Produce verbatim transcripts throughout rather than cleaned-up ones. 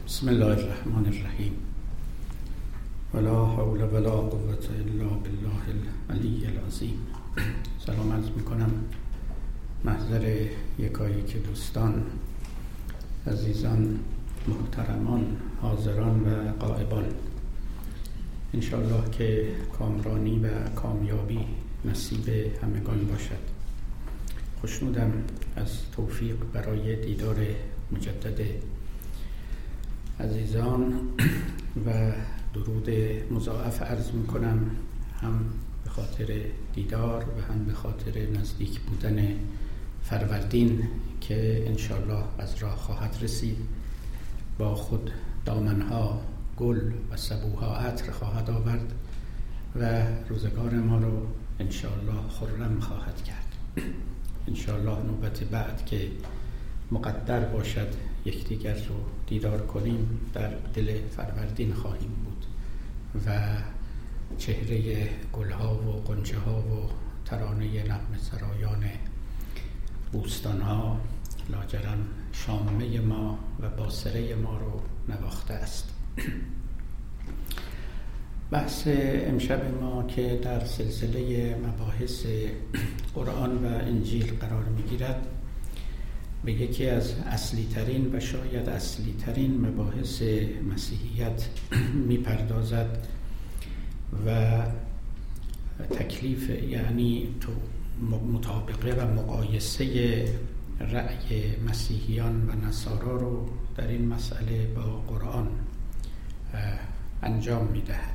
بسم الله الرحمن الرحیم ولا حول ولا قوة الا بالله العلی العظیم. سلام عرض میکنم محضر یکایک دوستان، عزیزان، محترمان، حاضران و غائبان. انشاءالله که کامرانی و کامیابی نصیب همگان باشد. خوشنودم از توفیق برای دیدار مجدد عزیزان و درود مضاعف عرض میکنم، هم به خاطر دیدار و هم به خاطر نزدیک بودن فروردین که انشاءالله از راه خواهد رسید، با خود دامنها گل و سبوها عطر خواهد آورد و روزگار ما رو انشاءالله خرم خواهد کرد. انشاءالله نوبت بعد که مقدر باشد یکدیگر رو دیدار کنیم در دل فروردین خواهیم بود و چهره گلها و غنچه ها و ترانه نغمه سرایان بوستان ها لاجرم شامه ما و باسره ما رو نواخته است. بحث امشب ما که در سلسله مباحث قرآن و انجیل قرار میگیرد به یکی از اصلی ترین و شاید اصلی ترین مباحث مسیحیت میپردازد و تکلیف، یعنی تو مطابقه و مقایسه رأی مسیحیان و نصارا رو در این مسئله با قرآن انجام میدهد.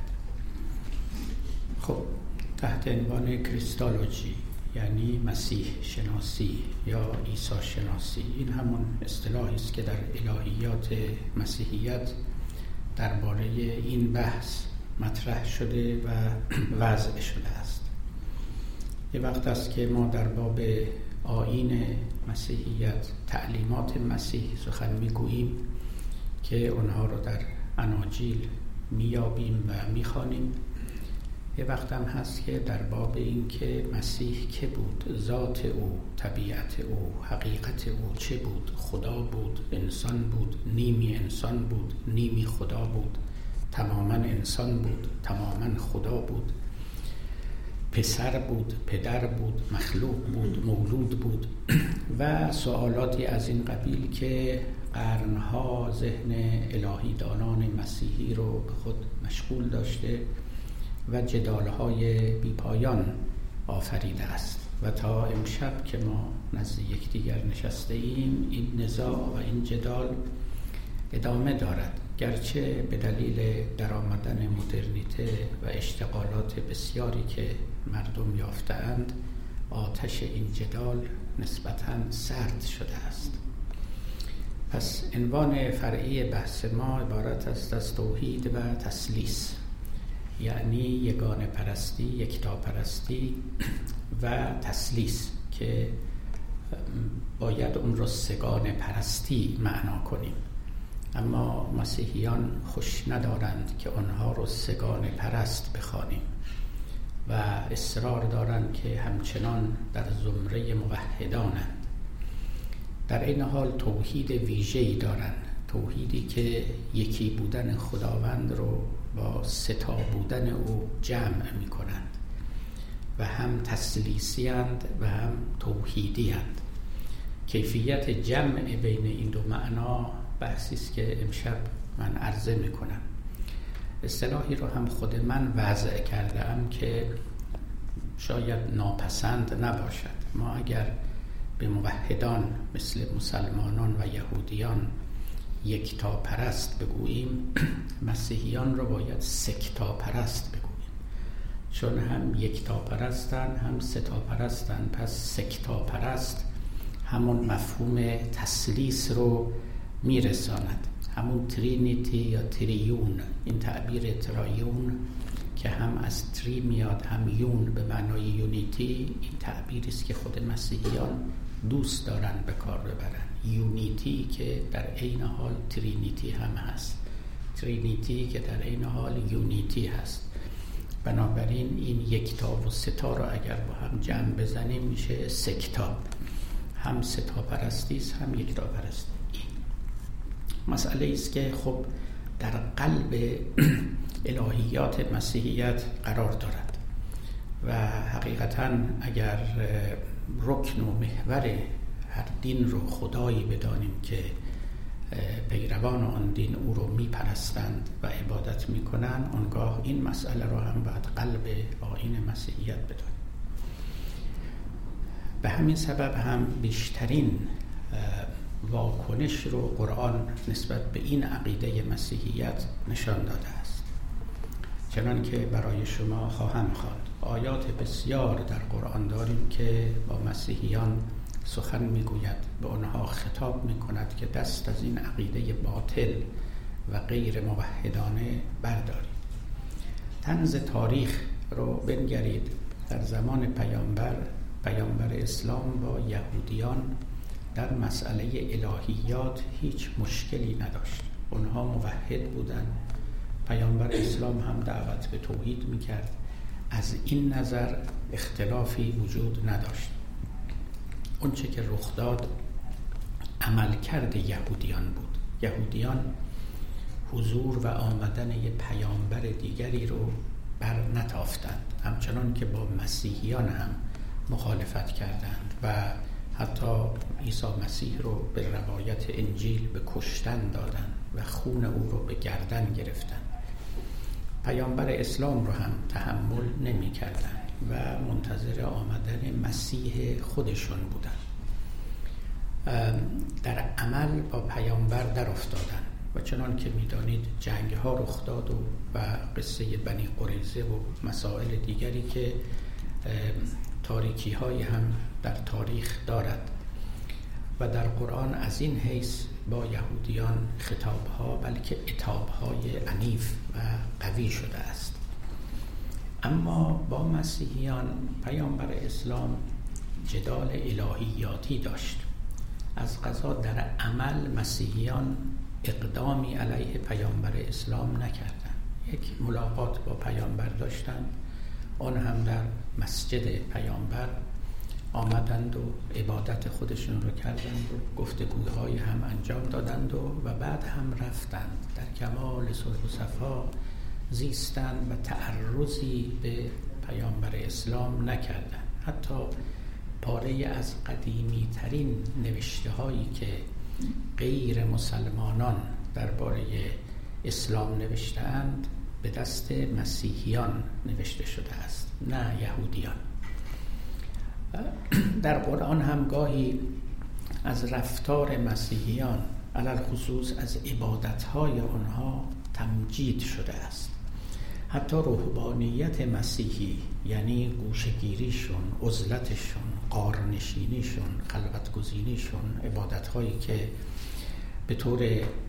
خب تحت عنوان کریستالوجی، یعنی مسیح شناسی یا عیسی شناسی، این همون اصطلاحی است که در الهیات مسیحیت درباره این بحث مطرح شده و وضع شده است. یه وقت است که ما در باب آیین مسیحیت، تعلیمات مسیح سخن میگوییم که اونها رو در اناجیل میابیم و میخوانیم. یه وقت هم هست که در باب این که مسیح که بود، ذات او، طبیعت او، حقیقت او چه بود، خدا بود، انسان بود، نیمی انسان بود، نیمی خدا بود، تماما انسان بود، تماما خدا بود، پسر بود، پدر بود، مخلوق بود، مولود بود و سوالاتی از این قبیل که قرنها ذهن الهی دانان مسیحی رو به خود مشغول داشته و جدالهای بیپایان آفریده است. و تا امشب که ما نزد یکدیگر نشسته ایم، این نزاع و این جدال ادامه دارد، گرچه به دلیل درآمدن مدرنیته و اشتغالات بسیاری که مردم یافته‌اند، آتش این جدال نسبتاً سرد شده است. پس عنوان فرعی بحث ما عبارت است از توحید و تثلیث، یعنی یگانه پرستی، یکتا پرستی و تثلیث که باید اون رو سگانه پرستی معنا کنیم. اما مسیحیان خوش ندارند که آنها رو سگانه پرست بخوانیم و اصرار دارند که همچنان در زمره موحدانند. در این حال توحید ویژه‌ای دارند، توحیدی که یکی بودن خداوند رو با ستا بودن او جمع می کنند و هم تثلیثی اند و هم توحیدی اند. کیفیت جمع بین این دو معنا بحثی است که امشب من عرضه می کنم. اصطلاحی رو هم خود من وضع کرده ام که شاید ناپسند نباشد. ما اگر به موحدان مثل مسلمانان و یهودیان یکتا پرست بگوییم، مسیحیان رو باید سکتا پرست بگوییم، چون هم یکتا پرستن هم ستا پرستن. پس سکتا پرست همون مفهوم تثلیث رو میرساند، همون ترینیتی یا تریون. این تعبیر ترایون که هم از تری میاد هم یون به معنای یونیتی، این تعبیری است که خود مسیحیان دوست دارن به کار ببرن. یونیتی که در عین حال ترینیتی هم هست، ترینیتی که در عین حال یونیتی هست. بنابراین این یکتا و ستا رو اگر با هم جمع بزنیم میشه سکتا، هم ستا پرستی است هم یکتا پرستی. مسئله است که خب در قلب الهیات مسیحیت قرار دارد و حقیقتاً اگر رکن و محور هر دین رو خدایی بدانیم که پیروان آن دین او رو میپرستند و عبادت میکنند، آنگاه این مسئله رو هم باید قلب آیین مسیحیت بدانیم. به همین سبب هم بیشترین واکنش رو قرآن نسبت به این عقیده مسیحیت نشان داده است. چنان که برای شما خواهم خواند، آیات بسیار در قرآن داریم که با مسیحیان سخن میگوید، به آنها خطاب میکند که دست از این عقیده باطل و غیر موحدانه بردارید. طنز تاریخ رو بنگرید. در زمان پیامبر پیامبر اسلام با یهودیان در مسئله الهیات هیچ مشکلی نداشت. اونها موحد بودند. پیامبر اسلام هم دعوت به توحید میکرد. از این نظر اختلافی وجود نداشت. اون چه که رخ داد عملکرد یهودیان بود. یهودیان حضور و آمدن یک پیامبر دیگری رو بر نتافتند، همچنان که با مسیحیان هم مخالفت کردند و حتی عیسی مسیح رو به روایت انجیل به کشتن دادند و خون او رو به گردن گرفتند. پیامبر اسلام رو هم تحمل نمی کردند و منتظر آمدن مسیح خودشون بودند. در عمل با پیامبر در افتادن و چنان که میدانید جنگ ها رخ داد و, و قصه بنی قریظه و مسائل دیگری که تاریکی های هم در تاریخ دارد و در قرآن از این حیث با یهودیان خطاب ها بلکه عتاب های عنیف و قوی شده است. اما با مسیحیان پیامبر اسلام جدال الهیاتی داشت. از قضا در عمل مسیحیان اقدامی علیه پیامبر اسلام نکردند. یک ملاقات با پیامبر داشتند، آن هم در مسجد پیامبر آمدند و عبادت خودشون رو کردند و گفتگوهای هم انجام دادند و, و بعد هم رفتند. در کمال صلح و صفا زیستند و تعرضی به پیامبر اسلام نکردند. حتی پاره از قدیمی ترین نوشته هایی که غیر مسلمانان درباره اسلام نوشته‌اند به دست مسیحیان نوشته شده است، نه یهودیان. در قرآن هم گاهی از رفتار مسیحیان علل خصوص از عبادت‌های آنها تمجید شده است. حتی رهبانیت مسیحی، یعنی گوشه‌گیریشون، عزلتشون، غارنشینیشون، خلوت‌گزینیشون، عبادت‌هایی که به طور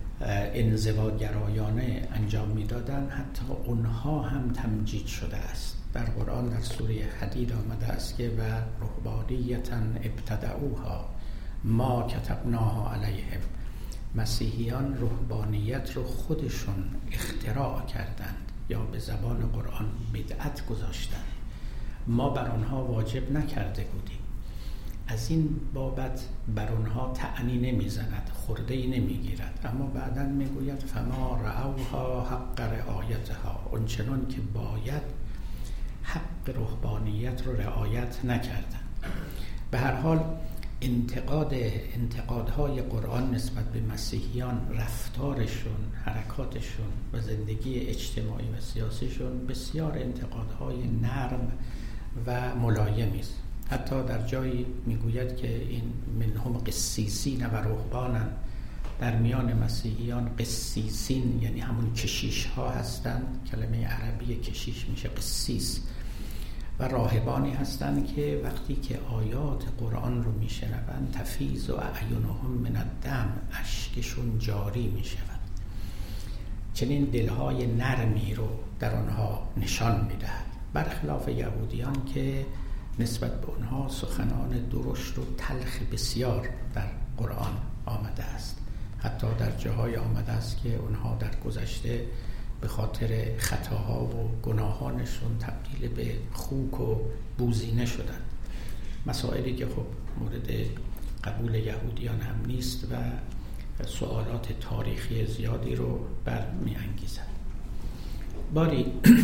انزواگرایانه انجام می‌دادند، حتی اونها هم تمجید شده است. در قرآن در سوره حدید آمده است که و رهبانیةً ابتدعوها ما کتبناها علیهم. مسیحیان رهبانیت رو خودشون اختراع کردند یا به زبان قرآن بدعت گذاشتند. ما بر آنها واجب نکرده بودیم. از این بابت بر آنها طعنی نمیزند، خورده‌ای نمیگیرد، اما بعداً میگوید فما رعوها حق رعایتها. اونچنان که باید حق رهبانیت رو رعایت نکردند. به هر حال انتقاد انتقادهای قرآن نسبت به مسیحیان، رفتارشون، حرکاتشون و زندگی اجتماعی و سیاسیشون بسیار انتقادهای نرم و ملایمی است. حتی در جایی میگوید که این منهم قسیسین و رهبانن، در میان مسیحیان قسیسین یعنی همون کشیش ها هستند، کلمه عربی کشیش میشه قسیس، و راهبانی هستند که وقتی که آیات قرآن رو میشنوند تفیض و اعینهم من الدم، اشکشون جاری میشود. چنین دلهای نرمی رو در آنها نشان میدهد، برخلاف یهودیان که نسبت به آنها سخنان درشت و تلخ بسیار در قرآن آمده است. حتی در جاهای آمده است که آنها در گذشته به خاطر خطاها و گناهانشون تبدیل به خوک و بوزینه شدند. مسائلی که خب مورد قبول یهودیان هم نیست و سوالات تاریخی زیادی رو برمی‌انگیزد. باری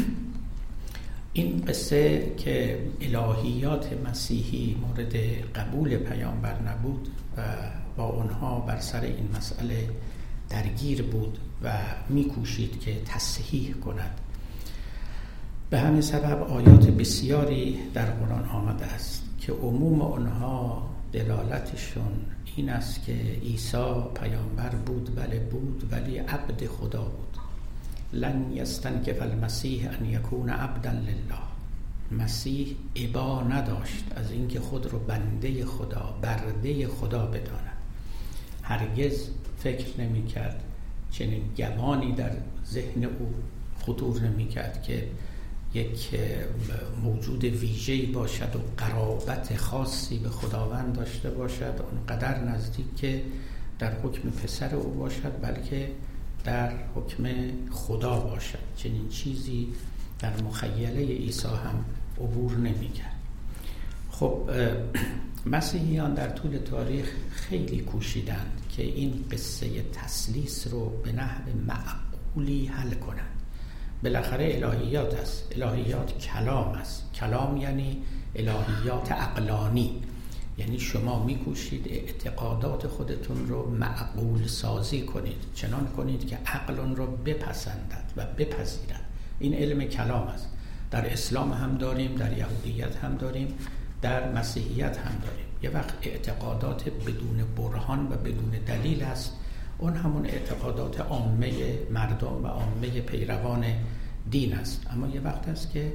این قصه که الهیات مسیحی مورد قبول پیامبر نبود و با اونها بر سر این مسئله درگیر بود و می‌کوشید که تصحیح کند، به همین سبب آیات بسیاری در قرآن آمده است که عموم آنها دلالتشون این است که عیسی پیامبر بود، بله بود، ولی عبد خدا بود. لن یستنکف المسیح ان یکون عبدا لله. مسیح ابا نداشت از اینکه خود رو بنده خدا، برده خدا بداند. هرگز فکر نمی کرد، چنین گمانی در ذهن او خطور نمی کرد که یک موجود ویژه‌ای باشد و قرابت خاصی به خداوند داشته باشد، اونقدر نزدیک که در حکم پسر او باشد، بلکه در حکم خدا باشد. چنین چیزی در مخیله عیسی هم عبور نمی‌کرد. خب مسیحیان در طول تاریخ خیلی کوشیدند که این قصه تثلیث رو به نحو معقولی حل کنند. بالاخره الهیات است. الهیات کلام است. کلام یعنی الهیات عقلانی، یعنی شما میکوشید اعتقادات خودتون رو معقول سازی کنید، چنان کنید که عقل اون رو بپسندد و بپذیرد. این علم کلام است. در اسلام هم داریم، در یهودیت هم داریم، در مسیحیت هم داریم. یه وقت اعتقادات بدون برهان و بدون دلیل است، اون همون اعتقادات عامه مردم و عامه پیروان دین است. اما یه وقت است که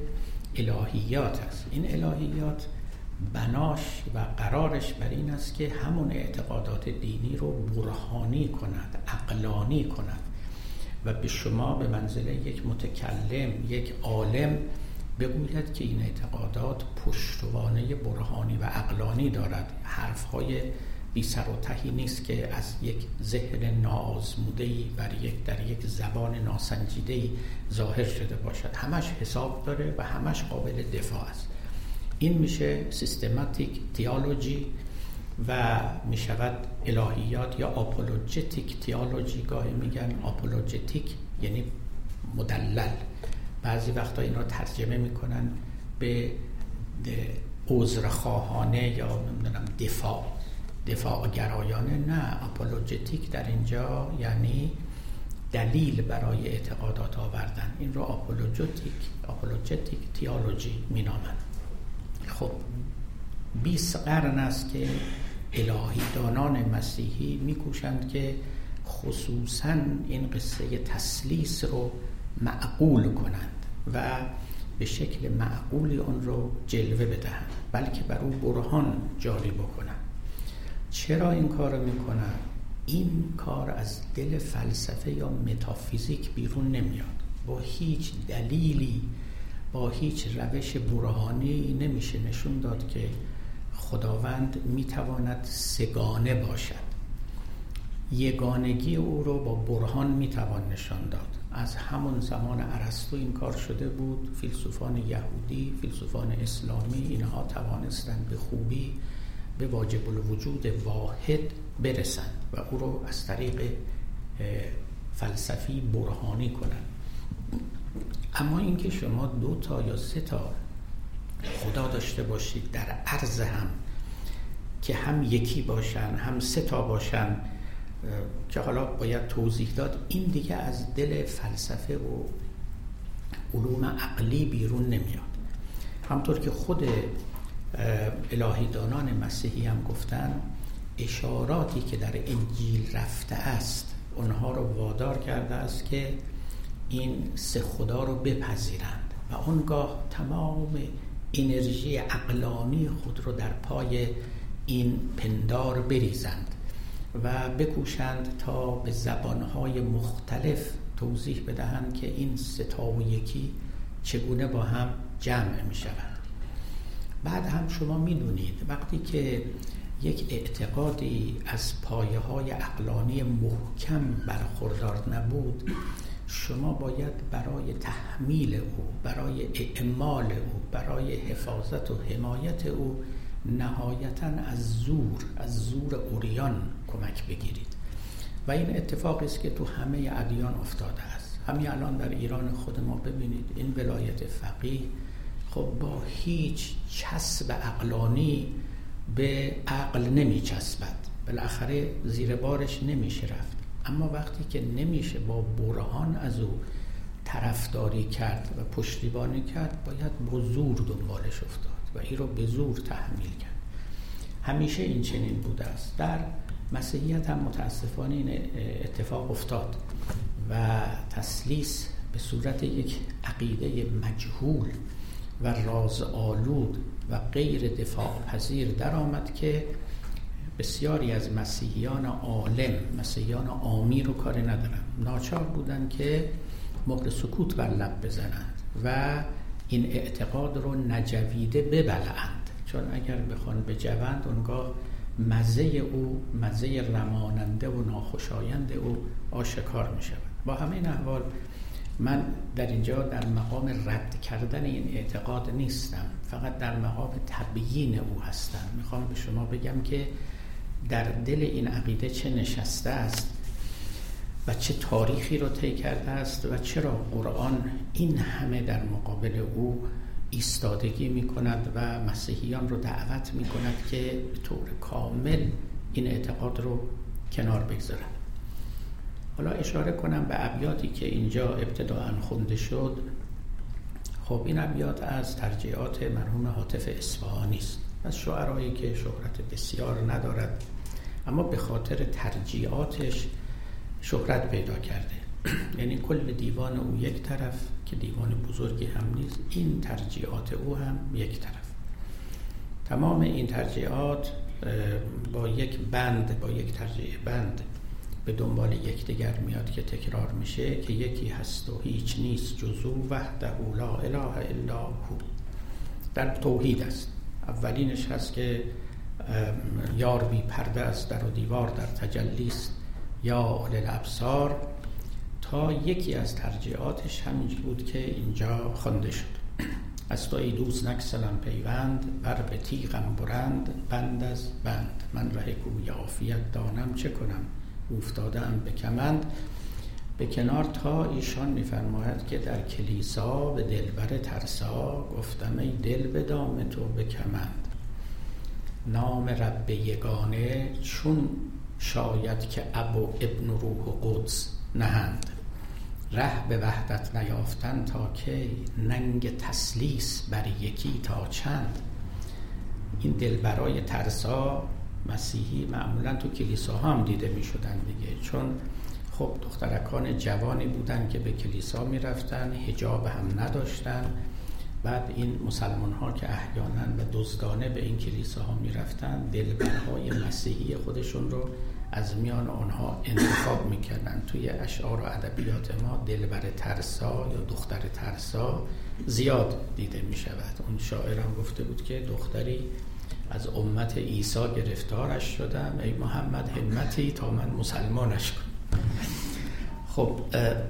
الهیات است. این الهیات بناش و قرارش بر این است که همون اعتقادات دینی رو برهانی کند، عقلانی کند و به شما به منزله یک متکلم، یک عالم بگوید که این اعتقادات پشتوانه برهانی و عقلانی دارد. حرفهای بی سر و تهی نیست که از یک ذهن ناآزموده‌ای بر یک در یک زبان ناسنجیده‌ای ظاهر شده باشد. همش حساب داره و همش قابل دفاع است. این میشه سیستماتیک تئولوژی و میشود الهیات یا آپولوژتیک تئولوژی. گاهی میگن آپولوژتیک یعنی مدلل. بعضی وقتا این رو ترجمه میکنن به عذرخواهانه یا نمیدونم دفاع دفاع گرایانه. نه، آپولوژتیک در اینجا یعنی دلیل برای اعتقادات آوردن. این رو آپولوژتیک آپولوژتیک تئولوژی مینامند. خب بیست قرن است که الهی دانان مسیحی میکوشند که خصوصاً این قصه تثلیث رو معقول کنند و به شکل معقولی اون رو جلوه بدهند، بلکه بر او برهان جاری بکنند. چرا این کار رو میکنن؟ این کار از دل فلسفه یا متافیزیک بیرون نمیاد. با هیچ دلیلی، با هیچ روش برهانی نمیشه نشون داد که خداوند میتواند سگانه باشد. یگانگی او رو با برهان میتوان نشان داد. از همون زمان ارسطو این کار شده بود. فیلسوفان یهودی، فیلسوفان اسلامی، اینها توانستند به خوبی به واجب الوجود واحد برسند و او رو از طریق فلسفی برهانی کنند. اما اینکه شما دو تا یا سه تا خدا داشته باشید در عرض هم که هم یکی باشن هم سه تا باشن که حالا باید توضیح داد، این دیگه از دل فلسفه و علوم عقلی بیرون نمیاد. همطور که خود الهیدانان مسیحی هم گفتن، اشاراتی که در انجیل رفته است اونها رو وادار کرده است که این سه خدا رو بپذیرند و اونگاه تمام انرژی عقلانی خود رو در پای این پندار بریزند و بکوشند تا به زبانهای مختلف توضیح بدهند که این سه تا و یکی چگونه با هم جمع می شود. بعد هم شما می دونید وقتی که یک اعتقادی از پایه های عقلانی محکم برخوردار نبود، شما باید برای تحمیل او، برای اعمال او، برای حفاظت و حمایت او نهایتاً از زور، از زور اوریان کمک بگیرید و این اتفاقی است که تو همه ادیان افتاده است. همین الان در ایران خود ما ببینید این ولایت فقیه خب با هیچ چسب عقلانی به عقل نمی چسبد، بالاخره زیر بارش نمیشه رفت. اما وقتی که نمیشه با برهان از او طرفداری کرد و پشتیبانی کرد، باید با زور دنبالش افتاد و این رو به زور تحمیل کرد. همیشه این چنین بوده است. در مسیحیت هم متاسفانه این اتفاق افتاد و تثلیث به صورت یک عقیده مجهول و رازآلود و غیر دفاع پذیر در آمد که بسیاری از مسیحیان عالم، مسیحیان عامی رو کاری ندارن، ناچار بودن که مهر سکوت بر لب بزنند و این اعتقاد رو نجویده ببلعند، چون اگر بخوان بجوند اونگاه مزه او، مزه رماننده و ناخوشایند او آشکار می شود. با همین احوال من در اینجا در مقام رد کردن این اعتقاد نیستم، فقط در مقام تبیین او هستم. میخوام به شما بگم که در دل این عقیده چه نشسته است و چه تاریخی رو طی کرده است و چرا قرآن این همه در مقابل او ایستادگی می کند و مسیحیان رو دعوت می کند که به طور کامل این اعتقاد رو کنار بگذارن. حالا اشاره کنم به ابیاتی که اینجا ابتداءً خونده شد. خب این ابیات از ترجیعات مرحوم هاتف اصفهانی است، از شعرایی که شهرت بسیار ندارد اما به خاطر ترجیعاتش شهرت پیدا کرده. یعنی کل دیوان او یک طرف که دیوان بزرگی هم نیست، این ترجیعات او هم یک طرف. تمام این ترجیعات با یک بند، با یک ترجیع بند به دنبال یکدیگر میاد که تکرار میشه که یکی هست و هیچ نیست جز او وحده لا اله الا هو. در توحید است. اولینش هست که یار بی پرده است، در و دیوار در تجلی است، یا اول الابصار، تا یکی از ترجیعاتش همین بود که اینجا خوانده شد. از تو ای دوست نگسلم پیوند، بر به تیغم برند بند از بند. من ره کوی عافیت دانم چه کنم، افتادم به کمند. به کنار تا ایشان می‌فرماید که در کلیسا به دلبر ترسا، گفتم ای دل به دام تو به کمند. نام رب یگانه چون شاید که اب و ابن روح و قدس نهند. ره به وحدت نیافتن تا کی، ننگ تثلیث بر یکی تا چند. این دلبرای ترسا مسیحی معمولا تو کلیسا هم دیده می شدن دیگه، چون خب دخترکان جوانی بودن که به کلیسا می رفتن، حجاب هم نداشتن. بعد این مسلمان ها که احیانا و دزدانه به این کلیسا ها می رفتن، دلبرهای مسیحی خودشون رو از میان آنها انتخاب می کردن. توی اشعار و ادبیات ما دلبر ترسا یا دختر ترسا زیاد دیده می شود. اون شاعر هم گفته بود که دختری از امت عیسی گرفتارش شدم، ای محمد همتی تا من مسلمانش کنم. خب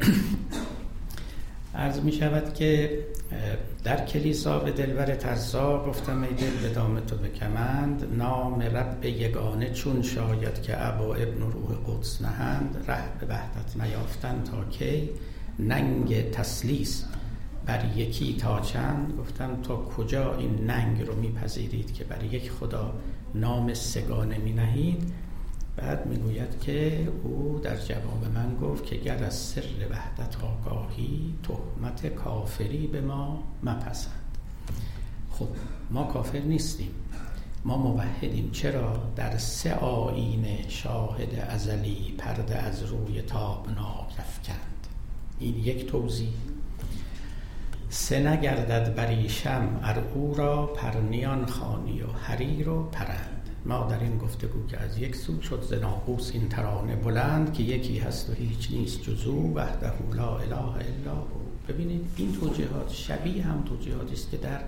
عرض می شود که در کلیسا به دلبر ترسا، گفتم ای دل به دام تو به کمند. نام رب یگانه چون شاید که ابا ابن روح قدس نهند. ره به وحدت نیافتن تا کی، ننگ تثلیث بر یکی تا چند. گفتم تا کجا این ننگ رو میپذیرید که بر یک خدا نام سگانه می نهید؟ بعد میگوید که او در جواب من گفت که گر از سر وحدت آگاهی، تهمت کافری به ما مپسند. خب ما کافر نیستیم، ما موحدیم. چرا؟ در سه آیین شاهد ازلی پرده از روی تابناک افکند. این یک توضیح. سه نگردد بریشم ار او را، پرنیان خانی و حریر و پرند. ما در این گفتگو که از یک سو شد ز ناقوس این ترانه بلند، که یکی هست و هیچ نیست جز او وحده لا اله الا هو. ببینید این توجیهات شبیه هم توجیهاتی است که در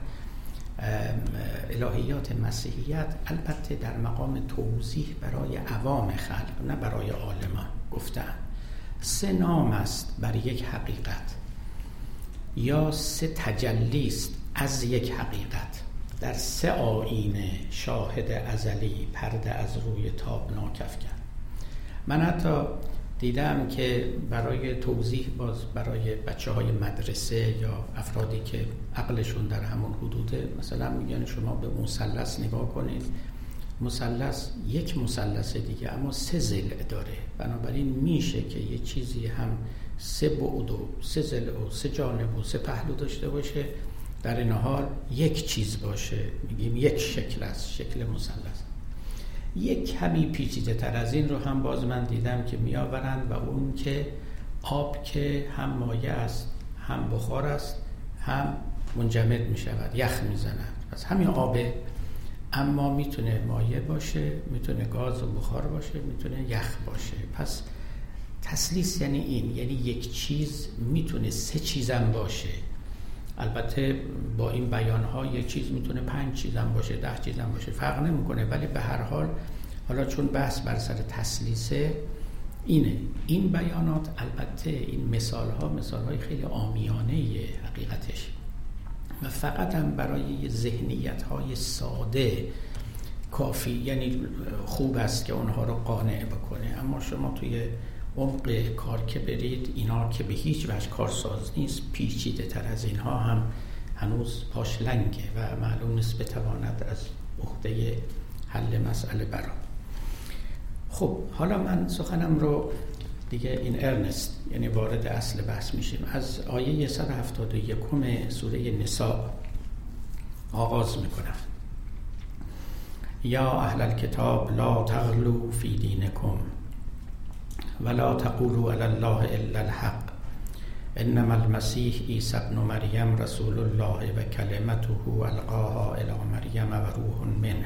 الهیات مسیحیت، البته در مقام توضیح برای عوام خلق نه برای عالمان گفتن. سه نام است بر یک حقیقت، یا سه تجلی است از یک حقیقت، در سه آیینه شاهد ازلی پرده از روی تابناک افکند. من حتی دیدم که برای توضیح باز برای بچه های مدرسه یا افرادی که عقلشون در همون حدوده، مثلا میگن شما به مثلث نگاه کنید، مثلث یک مثلث دیگه اما سه ضلع داره، بنابراین میشه که یه چیزی هم سه بعد و سه ضلع و سه جانب و سه پهلو داشته باشه، در این حال یک چیز باشه، میگیم یک شکل است، شکل مثلث. یک کمی پیچیده تر از این رو هم باز من دیدم که میآورند و اون که آب که هم مایع است هم بخار است هم منجمد می شود، یخ می زند، پس همین آبه، اما میتونه مایع باشه، میتونه گاز و بخار باشه، میتونه یخ باشه. پس تثلیث یعنی این، یعنی یک چیز میتونه سه چیزم باشه. البته با این بیان‌ها یک چیز میتونه پنج چیزم باشه، ده چیزم باشه، فرق نمیکنه، ولی به هر حال حالا چون بحث بر سر تثلیثه اینه. این بیانات البته این مثال‌ها مثال‌های خیلی عامیانه حقیقتش و فقط هم برای ذهنیت‌های ساده کافی، یعنی خوب است که اونها رو قانع بکنه، اما شما توی عمق کار که برید، اینا که به هیچ وجه کارساز نیست، پیچیده تر از اینها هم هنوز پاش لنگه و معلوم نیست بتواند از عهده حل مسئله برا. خب حالا من سخنم رو دیگه این ارنست، یعنی وارد اصل بحث میشیم. از آیه صد و هفتاد و یک سوره نساء آغاز میکنم. یا اهل الکتاب لا تغلوا فی دینکم ولا تقولوا علی الله الا الحق انما المسیح عیسی ابن مریم رسول الله و کلمته القاها الی مریم و روح منه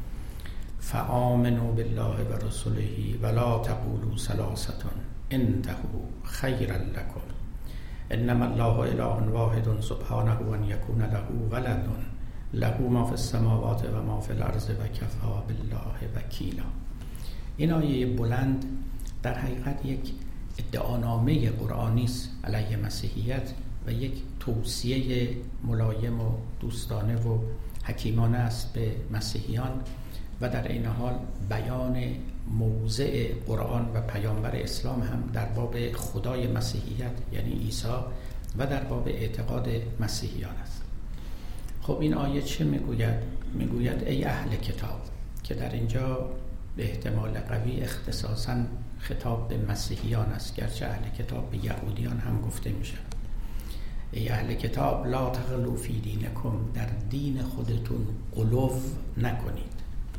فآمنوا بالله و رسله ولا تقولوا ثلاثة انتهوا خیرا لكم انما الله اله واحد سبحانه ان یکون له ولد له ما فی السماوات و ما فی الارض و کفی بالله وکیلا. این آیه بلند در حقیقت یک ادعانامه قرآنی است علیه مسیحیت و یک توصیه ملایم و دوستانه و حکیمانه است به مسیحیان و در این حال بیان موضع قرآن و پیامبر اسلام هم در باب خدای مسیحیت یعنی عیسی و در باب اعتقاد مسیحیان است. خب این آیه چه میگوید؟ میگوید ای اهل کتاب، که در اینجا به احتمال قوی اختصاصاً خطاب به مسیحیان است، گرچه اهل کتاب به یهودیان هم گفته میشه. ای اهل کتاب لا تغلوا فی دینکم، در دین خودتون غلو نکنید،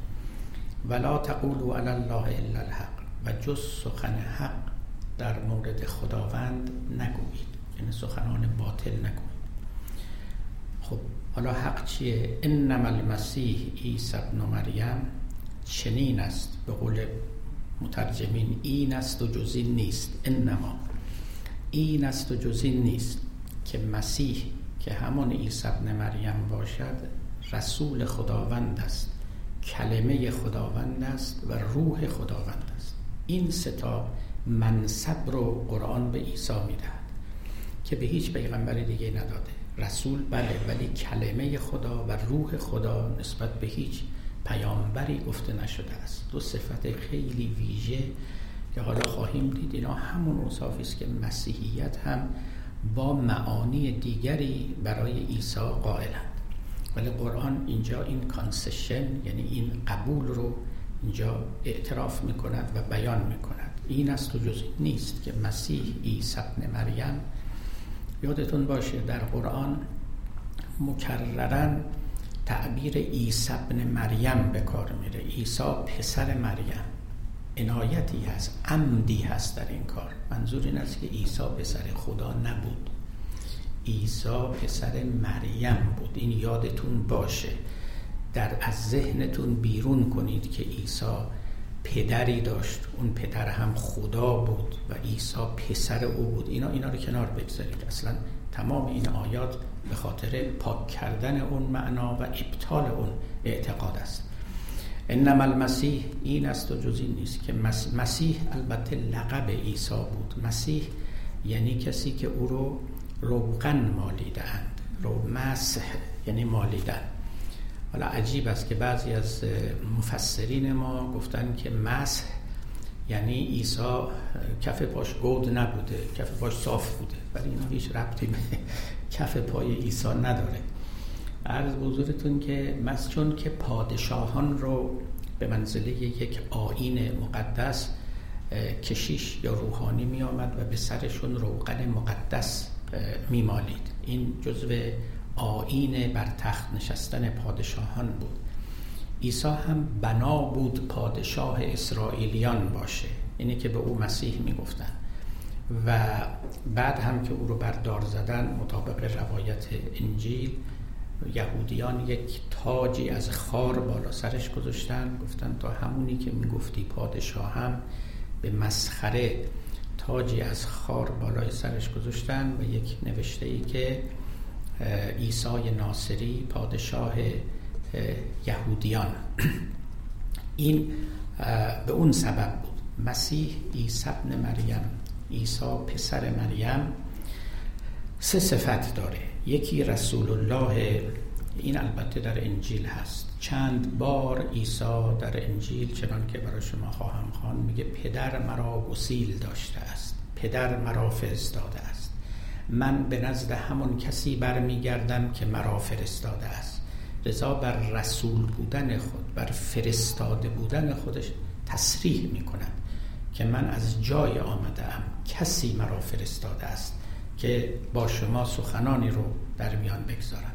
ولا تقولوا علی الله الا الحق، و جز سخن حق در مورد خداوند نگویید، یعنی سخنان باطل نگویید. خب حالا حق چیه؟ انما المسیح عیسی ابن مریم، چنین است، به قول مترجمین این است و جز این نیست، انما این است و جز این نیست که مسیح که همون عیسی ابن مریم باشد رسول خداوند است، کلمه خداوند است و روح خداوند است. این سه تا منصب رو قرآن به عیسی میدهد که به هیچ پیغمبر دیگه نداده. رسول بله، ولی کلمه خدا و روح خدا نسبت به هیچ پیامبری گفته نشده است. دو صفت خیلی ویژه که حالا خواهیم دید، اینا همون اوصافی است که مسیحیت هم با معانی دیگری برای عیسی قائلند، ولی قرآن اینجا این کانسشن یعنی این قبول رو اینجا اعتراف میکند و بیان میکند. این است و جز این نیست که مسیح عیسی ابن مریم. یادتون باشه در قرآن مکرراً تعبیر عیسی ابن مریم به کار میره. عیسی پسر مریم، عنایتی هست، عمدی هست در این کار. منظور این است که عیسی پسر خدا نبود، عیسی پسر مریم بود. این یادتون باشه، در از ذهنتون بیرون کنید که عیسی پدری داشت، اون پدر هم خدا بود و عیسی پسر او بود. اینا اینا رو کنار بگذارید. اصلا تمام این آیات به خاطر پاک کردن اون معنا و ابطال اون اعتقاد است. انما المسیح این است و جز این نیست که مسیح البته لقب عیسی بود. مسیح یعنی کسی که او رو روغن مالیدند، رو مسح یعنی مالیدن. حالا عجیب است که بعضی از مفسرین ما گفتن که مسح یعنی عیسی کف پاش گود نبوده، کف پاش صاف بوده، ولی اینا هیچ ربطی به کف پای عیسی نداره. عرض به حضورتون که مس چون که پادشاهان رو به منزله یک آیین مقدس کشیش یا روحانی می آمد و به سرشون روغن مقدس می مالید. این جزو آیین بر تخت نشستن پادشاهان بود. عیسی هم بنا بود پادشاه اسرائیلیان باشه، اینی که به او مسیح می گفتن. و بعد هم که او رو بر دار زدن، مطابق روایت انجیل، یهودیان یک تاجی از خار بالا سرش گذاشتن، گفتن تا همونی که میگفتی پادشاه هم به مسخره تاجی از خار بالای سرش گذاشتن و یک نوشته ای که عیسی ناصری پادشاه یهودیان. این به اون سبب بود. مسیح عیسی ابن مریم، عیسی پسر مریم، سه صفت داره. یکی رسول الله، این البته در انجیل هست. چند بار عیسی در انجیل چنان که برای شما خواهم خواند میگه پدر مرا گسیل داشته است، پدر مرا فرستاده است، من به نزد همون کسی برمیگردم که مرا فرستاده است. رضا بر رسول بودن خود، بر فرستاده بودن خودش تصریح میکند که من از جای آمدم، کسی مرا فرستاده است که با شما سخنانی رو در میان بگذارم.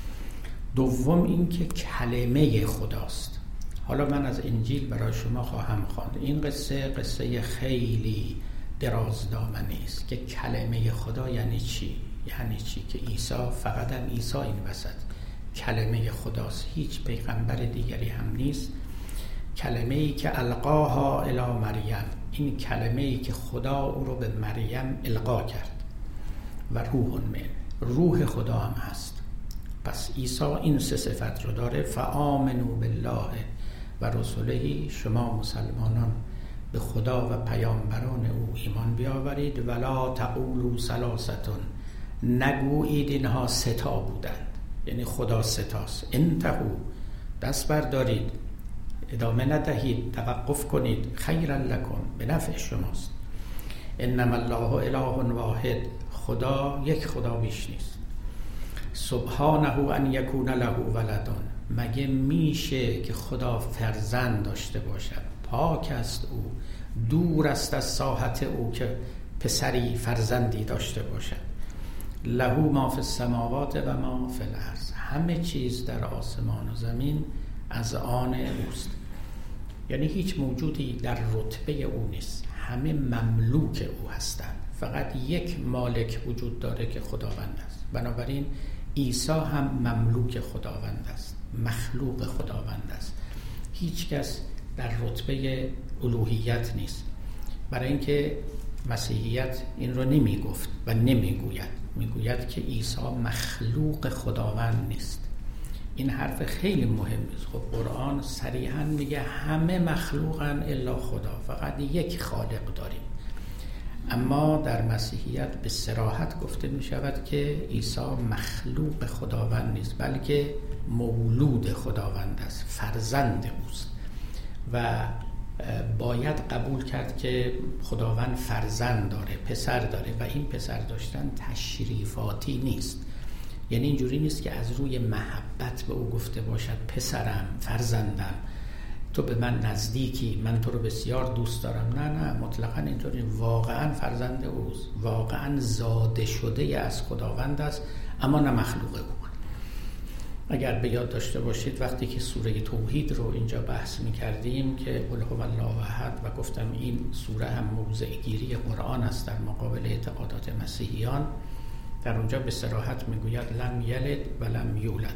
دوم این که کلمه خداست. حالا من از انجیل برای شما خواهم خواند. این قصه قصه خیلی درازدامنی است که کلمه خدا یعنی چی؟ یعنی چی که عیسی، فقط هم عیسی این وسط کلمه خداست، هیچ پیغمبر دیگری هم نیست. کلمه ای که القاها الی مریم، این کلمه ای که خدا او رو به مریم القا کرد. و روح من، روح خدا هم هست. پس عیسی این سه صفت رو داره. فآمنوا بالله و رسوله، شما مسلمانان به خدا و پیامبران او ایمان بیاورید. ولا تقولوا ثلاثه، نگویید اینها ستا بودند، یعنی خدا ستاست. انتهوا، دست بردارید، ادامه ندهید، توقف کنید. خیرا لکم، به نفع شماست. انما الله اله واحد، خدا یک خدا بیش نیست. سبحانه ان یکون له ولدان، مگه میشه که خدا فرزند داشته باشد؟ پاک است او، دور است از ساحت او که پسری فرزندی داشته باشد. له ما فی السماوات و ما فی الارض، همه چیز در آسمان و زمین از آن اوست. یعنی هیچ موجودی در رتبه او نیست، همه مملوک او هستند. فقط یک مالک وجود داره که خداوند است. بنابراین عیسی هم مملوک خداوند است، مخلوق خداوند است. هیچ کس در رتبه الوهیت نیست، برای اینکه مسیحیت این رو نمی گفت و نمی گوید. می گوید که عیسی مخلوق خداوند نیست. این حرف خیلی مهم است. خب قرآن صریحاً میگه همه مخلوقن الا خدا، فقط یک خالق داریم. اما در مسیحیت به صراحت گفته می شود که عیسی مخلوق خداوند نیست، بلکه مولود خداوند است، فرزند اوست. و باید قبول کرد که خداوند فرزند داره، پسر داره، و این پسر داشتن تشریفاتی نیست. یعنی اینجوری نیست که از روی محبت به او گفته باشد پسرم، فرزندم، تو به من نزدیکی، من تو رو بسیار دوست دارم. نه نه، مطلقاً اینطوری. واقعاً فرزند اوست، واقعاً زاده شده از خداوند است، اما نه مخلوق او. اگر به یاد داشته باشید وقتی که سوره توحید رو اینجا بحث می‌کردیم که قل هو الله احد، و گفتم این سوره هم موضع گیری قرآن است در مقابل اعتقادات مسیحیان، در اونجا به صراحت میگوید لم یلد و لم یولد.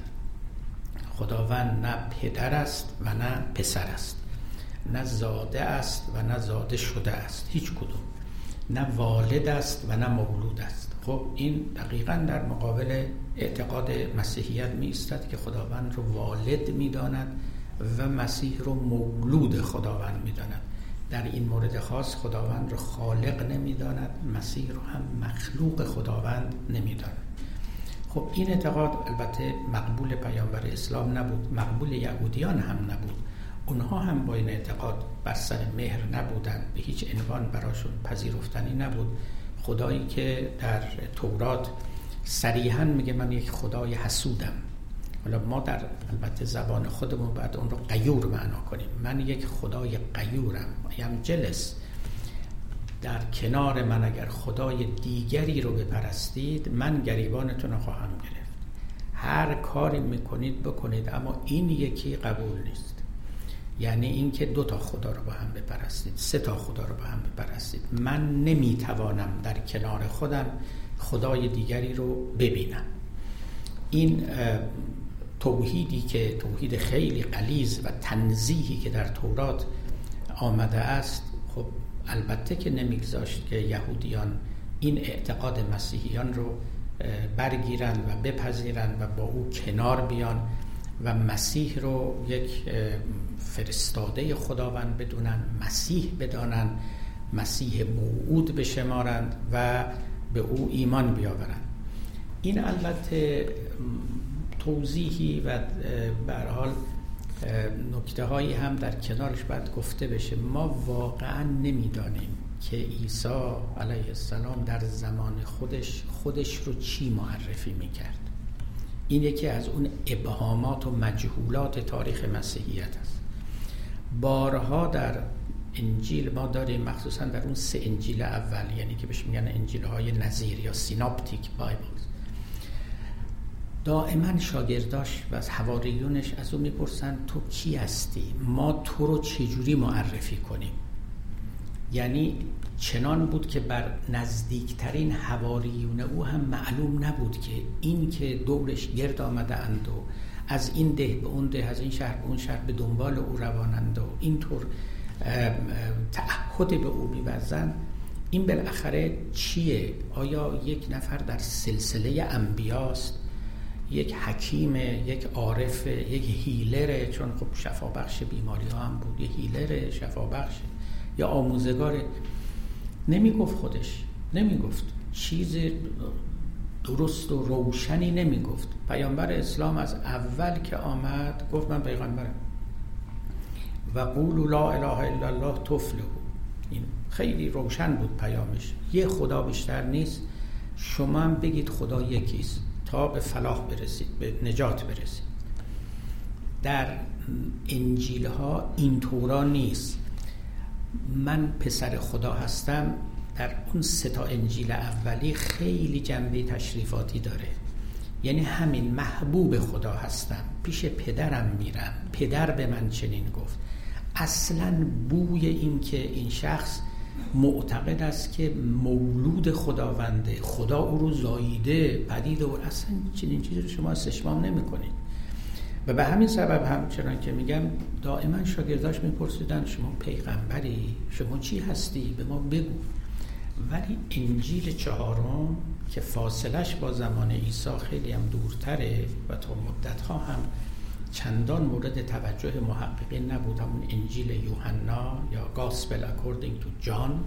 خداوند نه پدر است و نه پسر است، نه زاده است و نه زاده شده است، هیچ کدوم. نه والد است و نه مولود است. خب این دقیقاً در مقابل اعتقاد مسیحیت می ایستد که خداوند رو والد می داند و مسیح رو مولود خداوند می داند. در این مورد خاص خداوند رو خالق نمی داند، مسیح رو هم مخلوق خداوند نمی داند. خب این اعتقاد البته مقبول پیامبر اسلام نبود، مقبول یهودیان هم نبود. اونها هم با این اعتقاد بر سر مهر نبودن، به هیچ عنوان براشون پذیرفتنی نبود. خدایی که در تورات صریحاً میگه من یک خدای حسودم. حالا ما در البته زبان خودمون باید اون رو غیور معنا کنیم. من یک خدای غیورم، ام جلس. در کنار من اگر خدای دیگری رو بپرستید، من گریبانتون رو خواهم گرفت. هر کاری میکنید بکنید، اما این یکی قبول نیست. یعنی این که دو تا خدا رو با هم بپرستید، سه تا خدا رو با هم بپرستید. من نمیتوانم در کنار خودم خدای دیگری رو ببینم. این توحیدی که توحید خیلی غلیظ و تنزیهی که در تورات آمده است، خب البته که نمیگذاشت که یهودیان این اعتقاد مسیحیان رو برگیرن و بپذیرن و با او کنار بیان و مسیح رو یک فرستاده خداوند بدونن، مسیح بدانن، مسیح موعود بشمارند و به او ایمان بیاورند. این البته توضیحی و به هر حال نکته هایی هم در کنارش باید گفته بشه. ما واقعا نمیدانیم که عیسی علیه السلام در زمان خودش خودش رو چی معرفی میکرد. این یکی از اون ابهامات و مجهولات تاریخ مسیحیت است. بارها در انجیل ما داریم، مخصوصا در اون سه انجیل اول، یعنی که بهش میگن انجیل های نظیر یا سیناپتیک بایبلز، دائما شاگرداش و از حواریونش از اون میپرسن تو کی هستی؟ ما تو رو چجوری معرفی کنیم؟ یعنی چنان بود که بر نزدیکترین حواریون او هم معلوم نبود که این که دورش گرد آمده اند و از این ده به اون ده، از این شهر به اون شهر به دنبال او روانند و اینطور تعهد به او می‌ورزند، این بالاخره چیه؟ آیا یک نفر در سلسله انبیاست؟ یک حکیم، یک عارف، یک هیلره، چون خب شفابخش بیماری ها هم بود، یک هیلره، شفابخش یا آموزگاره؟ نمی گفت خودش، نمی گفت چیز درست و روشنی نمی گفت. پیامبر اسلام از اول که آمد گفت من پیغمبرم و قولوا لا اله الا الله تفلحوا. این خیلی روشن بود پیامش، یه خدا بیشتر نیست، شما هم بگید خدا یکیست تا به فلاح برسید، به نجات برسید. در انجیل ها این طورا نیست. من پسر خدا هستم در اون سه تا انجیل اولی خیلی جنبه تشریفاتی داره. یعنی همین محبوب خدا هستم، پیش پدرم میرم، پدر به من چنین گفت. اصلا بوی این که این شخص معتقد است که مولود خداونده، خدا او رو زاییده، پدید و اصلا چنین چیزی رو شما استشمام نمی کنید. و به همین سبب هم چنان که میگم دائما شاگرداش میپرسیدن شما پیغمبری؟ شما چی هستی؟ به ما بگو. ولی انجیل چهارم که فاصلش با زمان عیسی خیلی هم دورتره و تا مدتها هم چندان مورد توجه محققین نبود، همون انجیل یوحنا یا گاسپل اکوردینگ تو جان،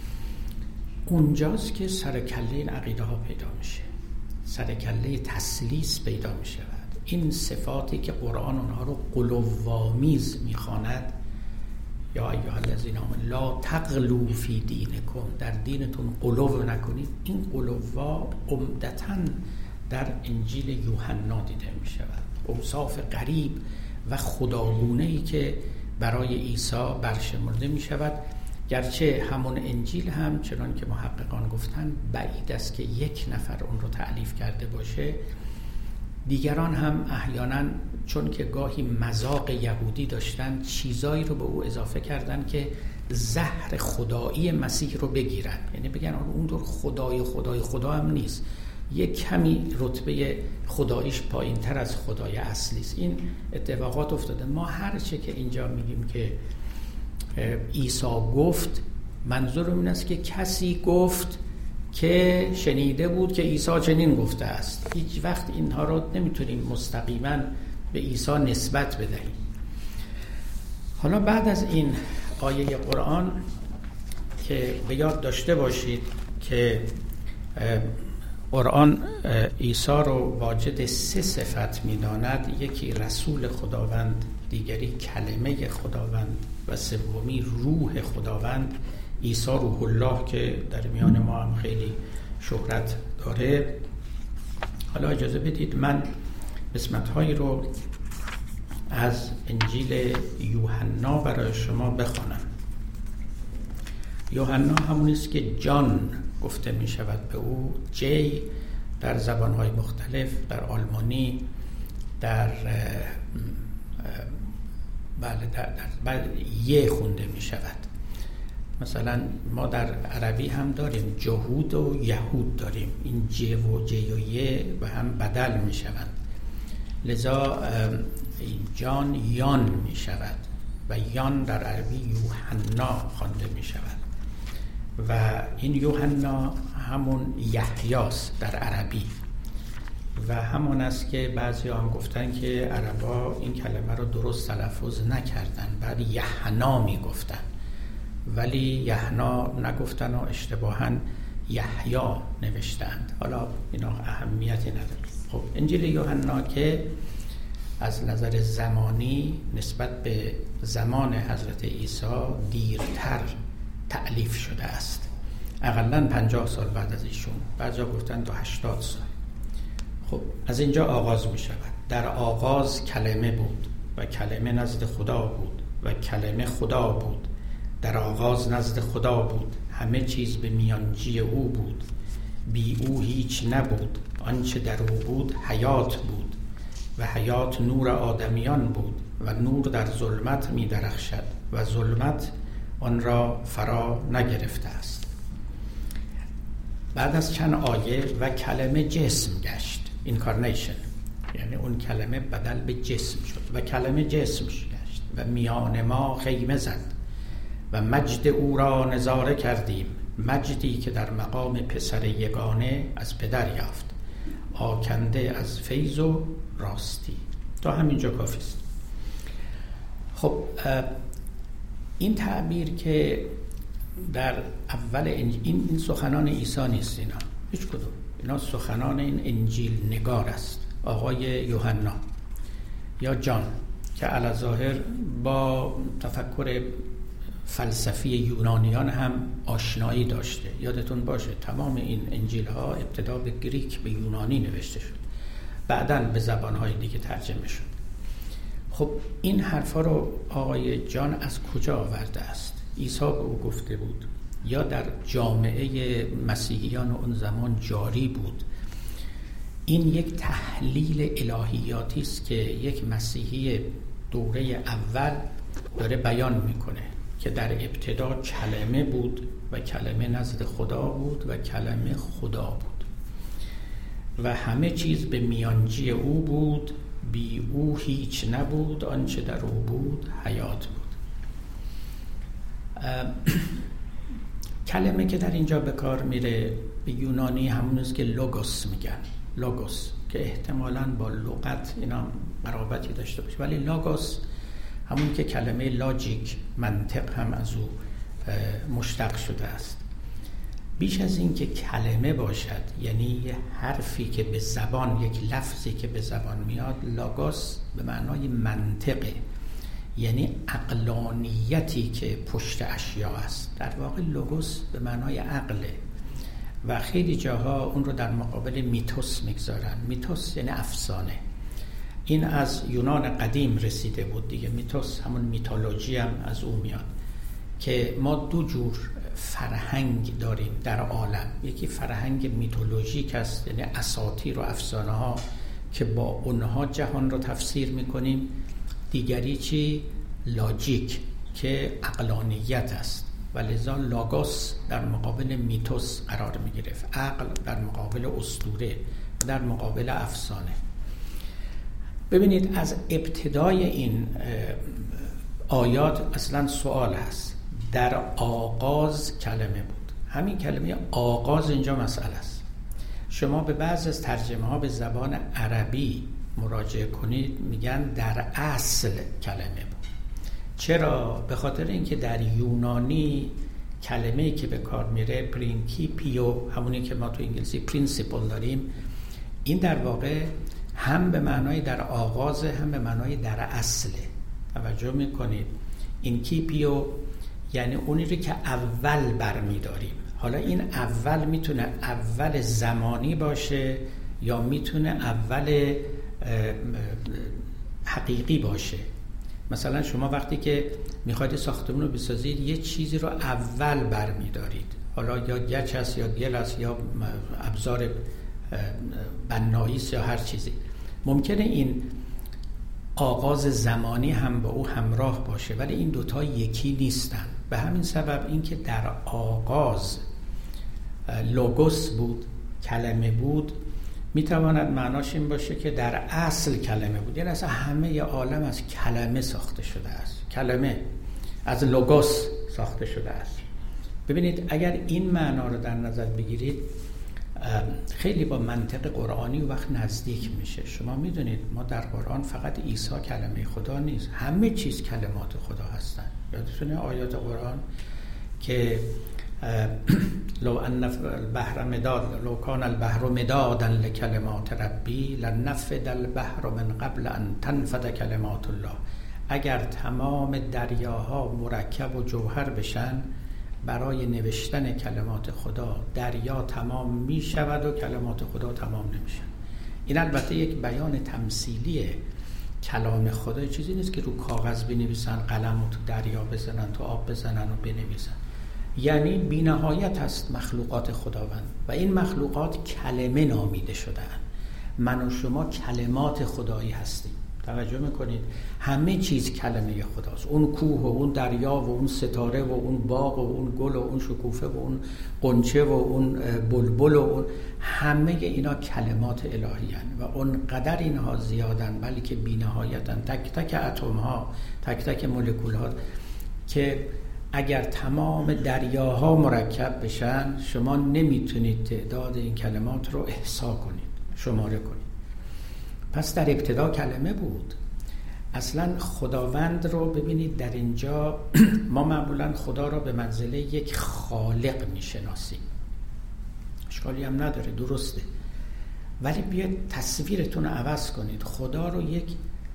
اونجاست که سرکله این عقیده ها پیدا میشه، سرکله تثلیث پیدا میشه. این صفاتی که قرآن اونها رو غلوآمیز میخواند، یا ایها الذین آمنوا لا تغلوا فی دینکم، در دینتون غلو نکنید، این غلوها عمدتاً در انجیل یوحنا دیده میشود. اوصاف غریب و خداگونه‌ای که برای عیسی برشمرده میشود، گرچه همون انجیل هم چنان که محققان گفتن بعید است که یک نفر اون رو تألیف کرده باشه. دیگران هم احیانا چون که گاهی مذاق یهودی داشتن چیزایی رو به او اضافه کردن که زهر خدایی مسیح رو بگیرن، یعنی بگن اون دور خدای خدای خدا هم نیست، یک کمی رتبه خداییش پایین تر از خدای اصلی است. این اتفاقات افتاده. ما هر چه که اینجا میگیم که عیسی گفت، منظور این است که کسی گفت که شنیده بود که عیسی چنین گفته است. هیچ وقت اینها رو نمیتونیم مستقیما به عیسی نسبت بدهیم. حالا بعد از این آیه قرآن که به یاد داشته باشید که قرآن عیسی رو واجد سه صفت می‌داند. یکی رسول خداوند دیگری کلمه خداوند و سومی روح خداوند، عیسی روح الله که در میان ما هم خیلی شهرت داره. حالا اجازه بدید من قسمت‌هایی رو از انجیل یوحنا برای شما بخوانم. یوحنا همون است که جان گفته می شود به او، جی در زبان‌های مختلف، در آلمانی، در بله در, در یه خونده می شود. مثلا ما در عربی هم داریم جهود و یهود داریم، این ج و ج و ی و هم بدل می شوند، لذا این جان یان می شود و یان در عربی یوحنا خوانده می شود و این یوحنا همون یحیاست در عربی و همون است که بعضی هم گفتن که عربا این کلمه رو درست تلفظ نکردن، بعد یحنا می گفتن، ولی یحنا نگفتن و اشتباهاً یحیا نوشتند. حالا اینا اهمیتی نداره. خب انجیل یوحنا که از نظر زمانی نسبت به زمان حضرت عیسی دیرتر تألیف شده است، اقلاً پنجاه سال بعد از ایشون، بعضیا گفتن تا هشتاد سال. خب از اینجا آغاز می شود. در آغاز کلمه بود و کلمه نزد خدا بود و کلمه خدا بود، در آغاز نزد خدا بود، همه چیز به میانجی او بود، بی او هیچ نبود، آنچه در او بود حیات بود و حیات نور آدمیان بود و نور در ظلمت می درخشد و ظلمت آن را فرا نگرفته است. بعد از چند آیه و کلمه جسم گشت، اینکارنیشن، یعنی اون کلمه بدل به جسم شد و کلمه جسم گشت و میان ما خیمه زد و مجد او را نظاره کردیم، مجدی که در مقام پسر یگانه از پدر یافت، آکنده از فیض و راستی. تا همینجا کافی است. خب این تعبیر که در اول انجیل، این, این سخنان عیسی نیست، اینا هیچ کدوم، اینا سخنان این انجیل نگار است، آقای یوحنا یا جان که علی ظاهر با تفکر فلسفی یونانیان هم آشنایی داشته. یادتون باشه تمام این انجیل ها ابتدا به گریک، به یونانی نوشته شد، بعداً به زبانهای دیگه ترجمه شد. خب این حرفا رو آقای جان از کجا آورده است؟ عیسی به او گفته بود یا در جامعه مسیحیان اون زمان جاری بود؟ این یک تحلیل الهیاتی است که یک مسیحی دوره اول داره بیان میکنه که در ابتدا کلمه بود و کلمه نزد خدا بود و کلمه خدا بود و همه چیز به میانجی او بود، بی او هیچ نبود، آنچه در او بود حیات بود. کلمه که در اینجا به کار میره به یونانی همون است که لوگوس میگن، لوگوس که احتمالاً با لغت اینا قرابتی داشته باشه، ولی لوگوس همون که کلمه لاجیک، منطق هم از او مشتق شده است. بیش از این که کلمه باشد، یعنی یه حرفی که به زبان، یک لفظی که به زبان میاد، لاگوس به معنای منطقه، یعنی عقلانیتی که پشت اشیا است. در واقع لوگوس به معنای عقله و خیلی جاها اون رو در مقابل میتوس میگذارن. میتوس یعنی افسانه. این از یونان قدیم رسیده بود دیگه. میتوس همون میتولوژی هم از اون میاد که ما دو جور فرهنگ داریم در عالم. یکی فرهنگ میتولوژیک است، یعنی اساطیر و افسانه ها که با اونها جهان رو تفسیر میکنیم. دیگری چی؟ لاجیک که عقلانیت است و لذا لاگوس در مقابل میتوس قرار میگرفت، عقل در مقابل اسطوره، در مقابل افسانه. ببینید از ابتدای این آیات اصلا سوال هست. در آغاز کلمه بود. همین کلمه آغاز اینجا مسئله است. شما به بعض از ترجمه ها به زبان عربی مراجعه کنید، میگن در اصل کلمه بود. چرا؟ به خاطر اینکه در یونانی کلمه‌ای که به کار میره پرینکیپیو، همونی که ما تو انگلیسی پرینسیپل داریم، این در واقع هم به معنای در آغاز هم به معنای در اصله. توجه میکنید؟ این کیپیو یعنی اونی رو که اول برمیداریم. حالا این اول میتونه اول زمانی باشه یا میتونه اول حقیقی باشه. مثلا شما وقتی که میخواید ساختمون رو بسازید یه چیزی رو اول برمیدارید، حالا یا گچ است یا گل است یا ابزار بنایی است یا هر چیزی. ممکنه این آغاز زمانی هم با او همراه باشه ولی این دوتا یکی نیستن. به همین سبب اینکه در آغاز لوگوس بود، کلمه بود، میتواند معناش این باشه که در اصل کلمه بود. یعنی اصلا همه عالم از کلمه ساخته شده است. کلمه از لوگوس ساخته شده است. ببینید اگر این معنا رو در نظر بگیرید خیلی با منطق قرآنی و وقت نزدیک میشه. شما میدونید ما در قرآن فقط عیسی کلمه خدا نیست، همه چیز کلمات خدا هستن. یادتونه آیات قرآن که لو ان البحر مداد لو کان البحر مدادا لکلمات ربی لنفد البحر من قبل ان تنفد کلمات الله. اگر تمام دریاها مرکب و جوهر بشن برای نوشتن کلمات خدا، دریا تمام می شود و کلمات خدا تمام نمیشن. این البته یک بیان تمثیلیه. کلام خدا چیزی نیست که رو کاغذ بنویسن، قلم رو تو دریا بزنن، تو آب بزنن و بنویسن. یعنی بی نهایت هست مخلوقات خداوند و این مخلوقات کلمه نامیده شدن. من و شما کلمات خدایی هستیم. توجه میکنید؟ همه چیز کلمه خداست. اون کوه و اون دریا و اون ستاره و اون باغ و اون گل و اون شکوفه و اون قنچه و اون بلبل و اون همه اینا کلمات الهی هستند و اونقدر اینها زیادن بلکه بی نهایتن. تک تک اتم ها، تک تک مولکول ها که اگر تمام دریاها مرکب بشن شما نمیتونید تعداد این کلمات رو احصا کنید، شماره کنید. پس در ابتدا کلمه بود. اصلا خداوند رو ببینید در اینجا ما معمولا خدا رو به منزله یک خالق میشناسیم، اشکالی هم نداره، درسته، ولی بیاید تصویرتون رو عوض کنید. خدا رو یک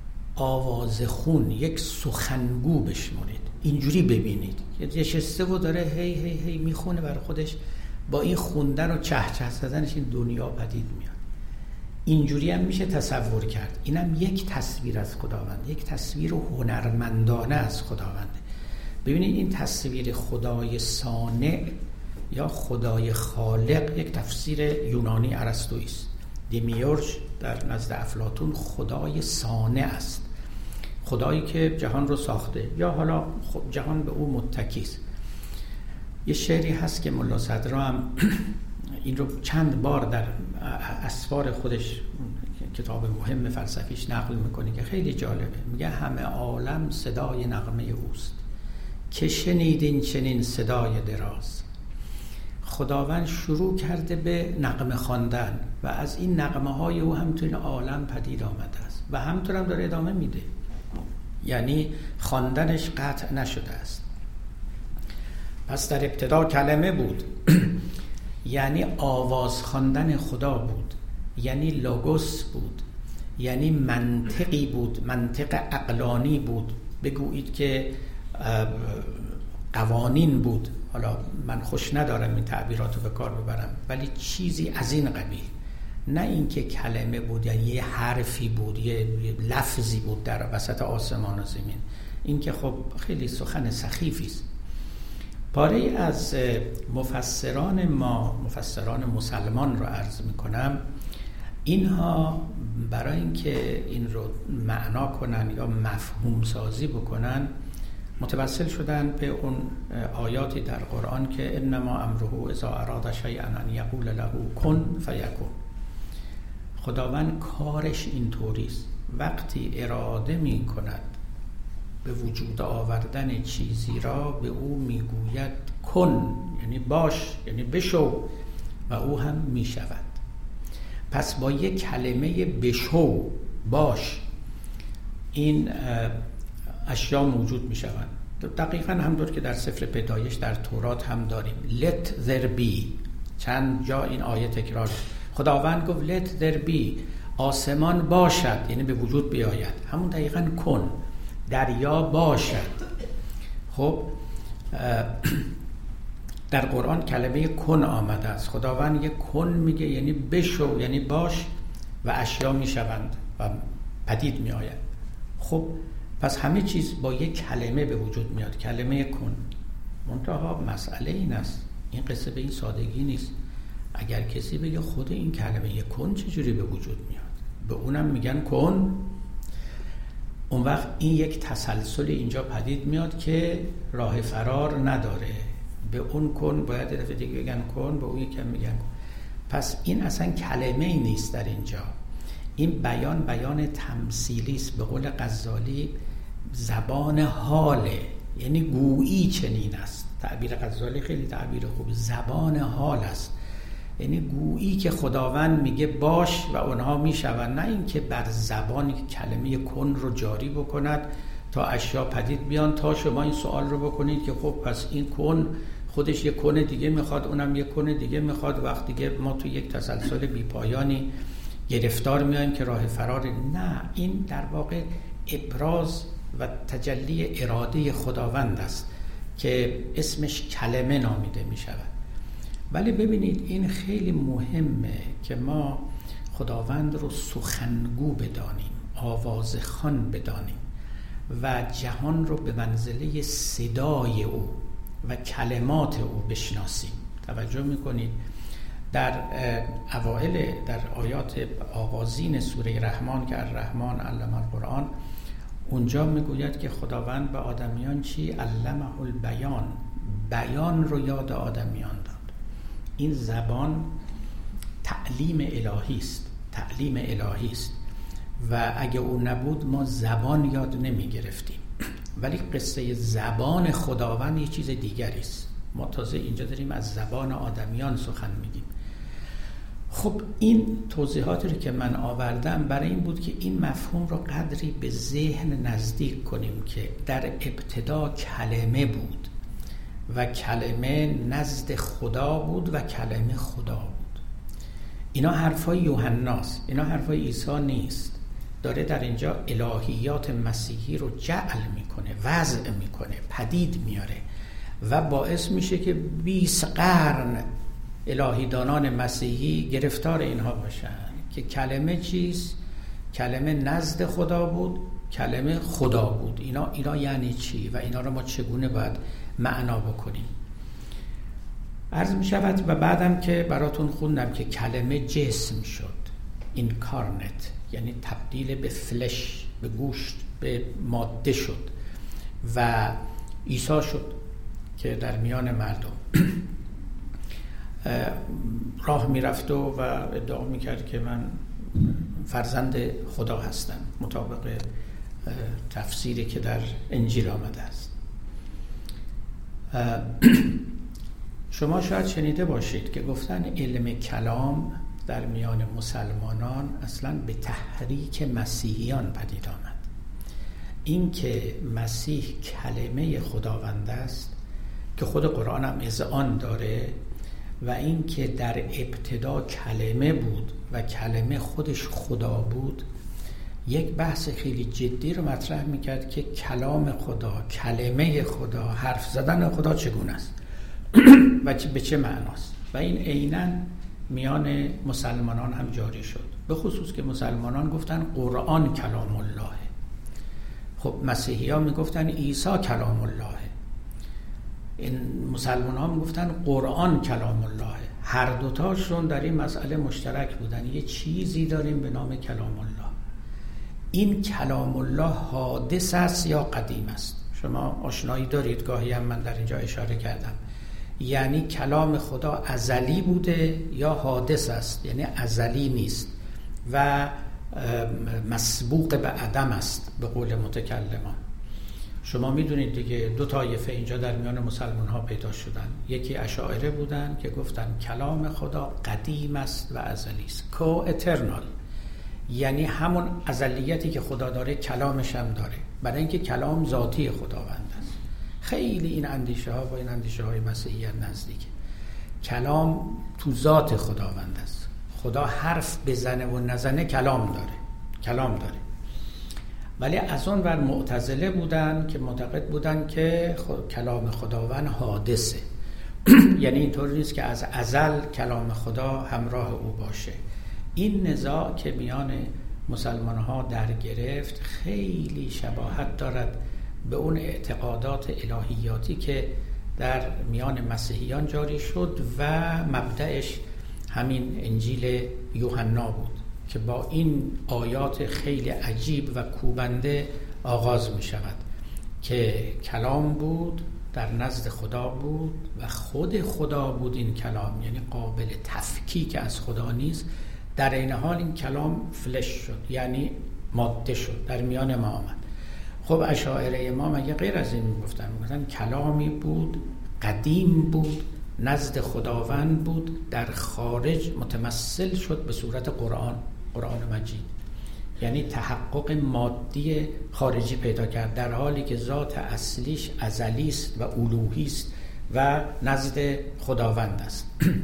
آوازخون، یک سخنگو بشمونید، اینجوری ببینید که نشسته و داره هی هی هی میخونه برای خودش، با این خوندن و چه چه زدنش این دنیا پدید میاد. اینجوری هم میشه تصور کرد. اینم یک تصویر از خداوند، یک تصویر هنرمندانه از خداوند. ببینید این تصویر خدای صانع یا خدای خالق یک تفسیر یونانی ارسطویی است. دیمیورج در نزد افلاطون خدای صانع است، خدایی که جهان رو ساخته یا حالا جهان به او متکی است. یه شعری هست که ملا صدرا هم این رو چند بار در اسفار خودش، کتاب مهم فلسفیش، نقل میکنه که خیلی جالبه. میگه همه عالم صدای نغمه اوست، که شنیدین چنین صدای دراز. خداوند شروع کرده به نغمه خواندن و از این نغمه های او هم تو این عالم پدید آمده است و همطور هم داره ادامه میده. یعنی خواندنش قطع نشده است. پس در ابتدا کلمه بود یعنی آواز خواندن خدا بود، یعنی لوگوس بود، یعنی منطقی بود، منطق عقلانی بود. بگویید که قوانین بود. حالا من خوش ندارم این تعبیرات رو به کار ببرم، ولی چیزی از این قبیل. نه اینکه کلمه بود یعنی یه حرفی بود، یه لفظی بود در وسط آسمان و زمین. این که خب خیلی سخن سخیفی است. پاره از مفسران ما، مفسران مسلمان رو عرض میکنم، اینها برای اینکه این رو معنا کنن یا مفهوم سازی بکنن متوسل شدن به اون آیاتی در قرآن که انما امره اذا اراد شیئا ان یقول له کن فیکون. خداوند کارش اینطوری است، وقتی اراده می کند به وجود آوردن چیزی را به او میگوید کن، یعنی باش، یعنی بشو، و او هم می شود. پس با یک کلمه بشو، باش، این اشیا موجود می شوند. دقیقا همطور که در سفر پیدایش در تورات هم داریم let there be، چند جا این آیه تکرار شد. خداوند گفت let there be، آسمان باشد، یعنی به وجود بیاید. همون دقیقا کن. دریا باشد. خب در قرآن کلمه کن آمده است. خداوند یک کن میگه یعنی بشو، یعنی باش و اشیا میشوند و پدید میآید. خب پس همه چیز با یک کلمه به وجود میاد، کلمه کن. منتها مسئله این است، این قصه به این سادگی نیست. اگر کسی بگه خود این کلمه کن چجوری به وجود میاد، به اونم میگن کن، اون وقت این یک تسلسل اینجا پدید میاد که راه فرار نداره. به اون کن باید دفعه دیگه بگن کن، به اون یکم میگن کن. پس این اصلا کلمه ای نیست در اینجا. این بیان بیان تمثیلی است. به قول غزالی زبان حاله، یعنی گویی چنین است. تعبیر غزالی خیلی تعبیر خوبی، زبان حال است، یعنی گویی که خداوند میگه باش و اونها میشوند، نه اینکه بر زبانی کلمه کن رو جاری بکند تا اشیا پدید بیان، تا شما این سوال رو بکنید که خب پس این کن خودش یک کن دیگه میخواد، اونم یک کن دیگه میخواد، وقت دیگه ما تو یک تسلسل بیپایانی گرفتار میایم که راه فرار. نه، این در واقع ابراز و تجلی اراده خداوند است که اسمش کلمه نامیده میشود. ولی ببینید این خیلی مهمه که ما خداوند رو سخنگو بدانیم، آوازخوان بدانیم و جهان رو به منزله صدای او و کلمات او بشناسیم. توجه میکنید در اوائل در آیات آغازین سوره رحمان که الرحمن علم القرآن، اونجا میگوید که خداوند به آدمیان چی؟ علمه البیان، بیان رو یاد آدمیان داد. این زبان تعلیم الهی است، تعلیم الهی است و اگه اون نبود ما زبان یاد نمی گرفتیم. ولی قصه زبان خداوند یه چیز دیگری است. ما تازه اینجا داریم از زبان آدمیان سخن میگیم. خب این توضیحاتی رو که من آوردم برای این بود که این مفهوم رو قدری به ذهن نزدیک کنیم که در ابتدا کلمه بود و کلمه نزد خدا بود و کلمه خدا بود. اینا حرفای یوحناست، اینا حرفای عیسی نیست. داره در اینجا الهیات مسیحی رو جعل میکنه، وضع میکنه، پدید میاره و باعث میشه که بیست قرن الهیدانان مسیحی گرفتار اینها باشن که کلمه چیست؟ کلمه نزد خدا بود، کلمه خدا بود. اینا اینا یعنی چی و اینا رو ما چگونه باید معنا بکنیم؟ عرض می شود و بعدم که براتون خوندم که کلمه جسم شد، اینکارنت، یعنی تبدیل به فلش، به گوشت، به ماده شد و عیسی شد که در میان مردم راه می رفت و ادعا می کرد که من فرزند خدا هستم مطابق تفسیری که در انجیل آمده است. شما شاید شنیده باشید که گفتن علم کلام در میان مسلمانان اصلا به تحریک مسیحیان پدید آمد. این که مسیح کلمه خداوند است که خود قرآن هم اذعان داره و این که در ابتدا کلمه بود و کلمه خودش خدا بود، یک بحث خیلی جدی رو مطرح میکرد که کلام خدا، کلمه خدا، حرف زدن خدا چگونه است و به چه معناست. و این عیناً میان مسلمانان هم جاری شد، به خصوص که مسلمانان گفتن قرآن کلام الله. خب مسیحی ها میگفتن عیسی کلام الله، این مسلمان ها میگفتن قرآن کلام الله. هر دوتاشون در این مسئله مشترک بودن، یه چیزی داریم به نام کلام الله. این کلام الله حادث است یا قدیم است؟ شما آشنایی دارید، گاهی هم من در اینجا اشاره کردم. یعنی کلام خدا ازلی بوده یا حادث است، یعنی ازلی نیست و مسبوق به عدم است به قول متکلمان. شما میدونید دیگه دو طایفه اینجا در میان مسلمان ها پیدا شدن. یکی اشاعره بودن که گفتن کلام خدا قدیم است و ازلی است، کو اترنال، یعنی همون ازلیتی که خدا داره کلامش هم داره، برای اینکه کلام ذاتی خداوند است. خیلی این اندیشه ها با این اندیشه های مسیحیت نزدیکه. کلام تو ذات خداوند است، خدا حرف بزنه و نزنه کلام داره، کلام داره. ولی از اون ور معتزله بودن که معتقد بودن که خود کلام خداوند حادثه یعنی اینطور نیست که از ازل کلام خدا همراه او باشه. این نزاع که میان مسلمان ها در گرفت خیلی شباهت دارد به اون اعتقادات الهیاتی که در میان مسیحیان جاری شد و مبدأش همین انجیل یوحنا بود که با این آیات خیلی عجیب و کوبنده آغاز می شود که کلام بود، در نزد خدا بود و خود خدا بود این کلام، یعنی قابل تفکیک از خدا نیست. در این حال این کلام فلش شد، یعنی ماده شد، در میان ما آمد. خب اشاعره ما مگه غیر از این میگفتن؟ میگفتن کلامی بود، قدیم بود، نزد خداوند بود، در خارج متمثل شد به صورت قرآن، قرآن مجید، یعنی تحقق مادی خارجی پیدا کرد، در حالی که ذات اصلیش ازلی است و الوهی است و نزد خداوند است.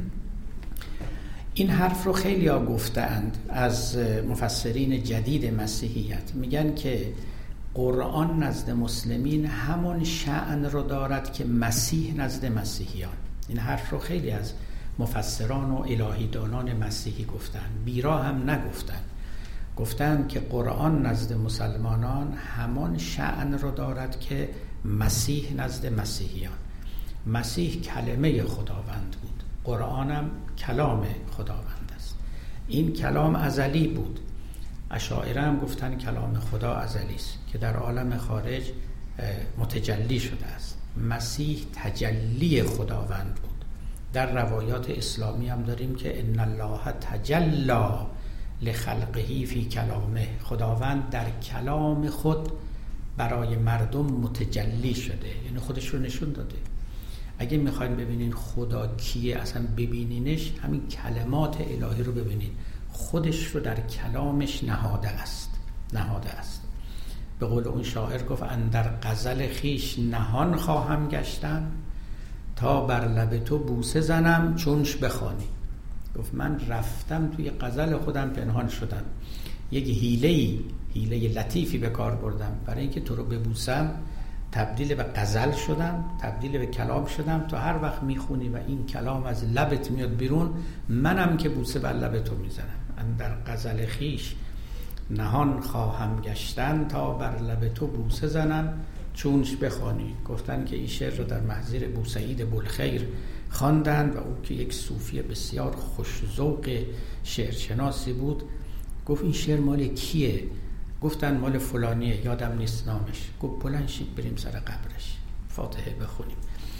این حرف رو خیلی ها گفتند از مفسرین جدید مسیحیت، میگن که قرآن نزد مسلمین همون شأن رو دارد که مسیح نزد مسیحیان. این حرف رو خیلی از مفسران و الهیدانان مسیحی گفتن، بیرا هم نگفتن. گفتن که قرآن نزد مسلمانان همان شأن رو دارد که مسیح نزد مسیحیان. مسیح کلمه خداوند بود، قرآن هم کلام خداوند است. این کلام ازلی بود. اشاعره هم گفتن کلام خدا ازلی است که در عالم خارج متجلی شده است. مسیح تجلی خداوند بود. در روایات اسلامی هم داریم که ان الله تجلی لخلقه فی کلامه، خداوند در کلام خود برای مردم متجلی شده، یعنی خودش رو نشون داده. اگه میخواین ببینین خدا کیه، اصلا ببینینش، همین کلمات الهی رو ببینین، خودش رو در کلامش نهاده است نهاده است به قول اون شاعر گفت اندر غزل خیش نهان خواهم گشتن، تا بر لب تو بوسه زنم چونش بخوانی. گفت من رفتم توی غزل خودم پنهان شدم، یک حیله‌ای حیله لطیفی به کار بردم برای اینکه تو رو ببوسم، تبدیل به غزل شدم، تبدیل به کلام شدم، تا هر وقت میخونی و این کلام از لبت میاد بیرون، منم که بوسه بر لب تو میزنم. اندر غزل خیش نهان خواهم گشتن، تا بر لب تو بوسه زنم چونش بخوانی. گفتن که این شعر رو در محضر بوسعید بلخیر خواندند و او که یک صوفی بسیار خوش‌ذوق شعرشناسی بود، گفت این شعر مال کیه؟ گفتن مال فلانیه، یادم نیست نامش. گفت بلند شید بریم سر قبرش فاتحه بخونیم.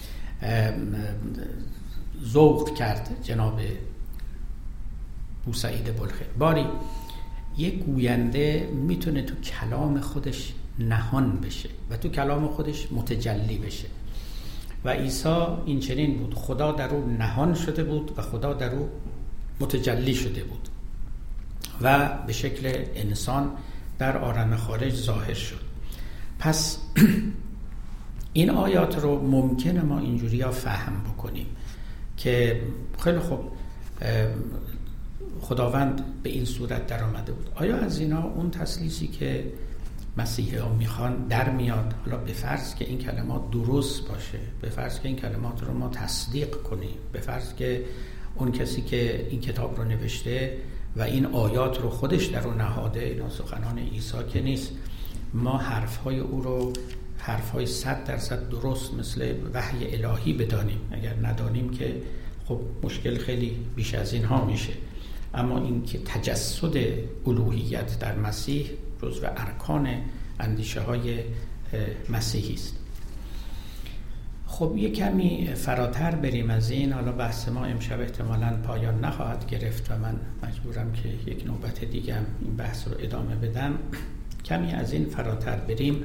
ذوق کرد جناب بوسعید بلخیر. باری یک گوینده میتونه تو کلام خودش نهان بشه و تو کلام خودش متجلی بشه و عیسی این چنین بود، خدا در او نهان شده بود و خدا در او متجلی شده بود و به شکل انسان در عالم خارج ظاهر شد. پس این آیات رو ممکنه ما اینجوری ها فهم بکنیم که خیلی خوب خداوند به این صورت در آمده بود. آیا از اینا اون تثلیثی که مسیحی ها میخوان در میاد؟ حالا به فرض که این کلمات درست باشه، به فرض که این کلمات رو ما تصدیق کنیم، به فرض که اون کسی که این کتاب رو نوشته و این آیات رو خودش در اون نهاده، اینا سخنان عیسی که نیست، ما حرفهای او رو حرفهای صد درصد درست مثل وحی الهی بدانیم. اگر ندانیم که خب مشکل خیلی بیش از اینها میشه. اما این که تجسد الوهیت در مسیح جزو ارکان اندیشه های مسیحی است. خب یک کمی فراتر بریم از این. حالا بحث ما امشب احتمالاً پایان نخواهد گرفت و من مجبورم که یک نوبت دیگه هم این بحث رو ادامه بدم. کمی از این فراتر بریم،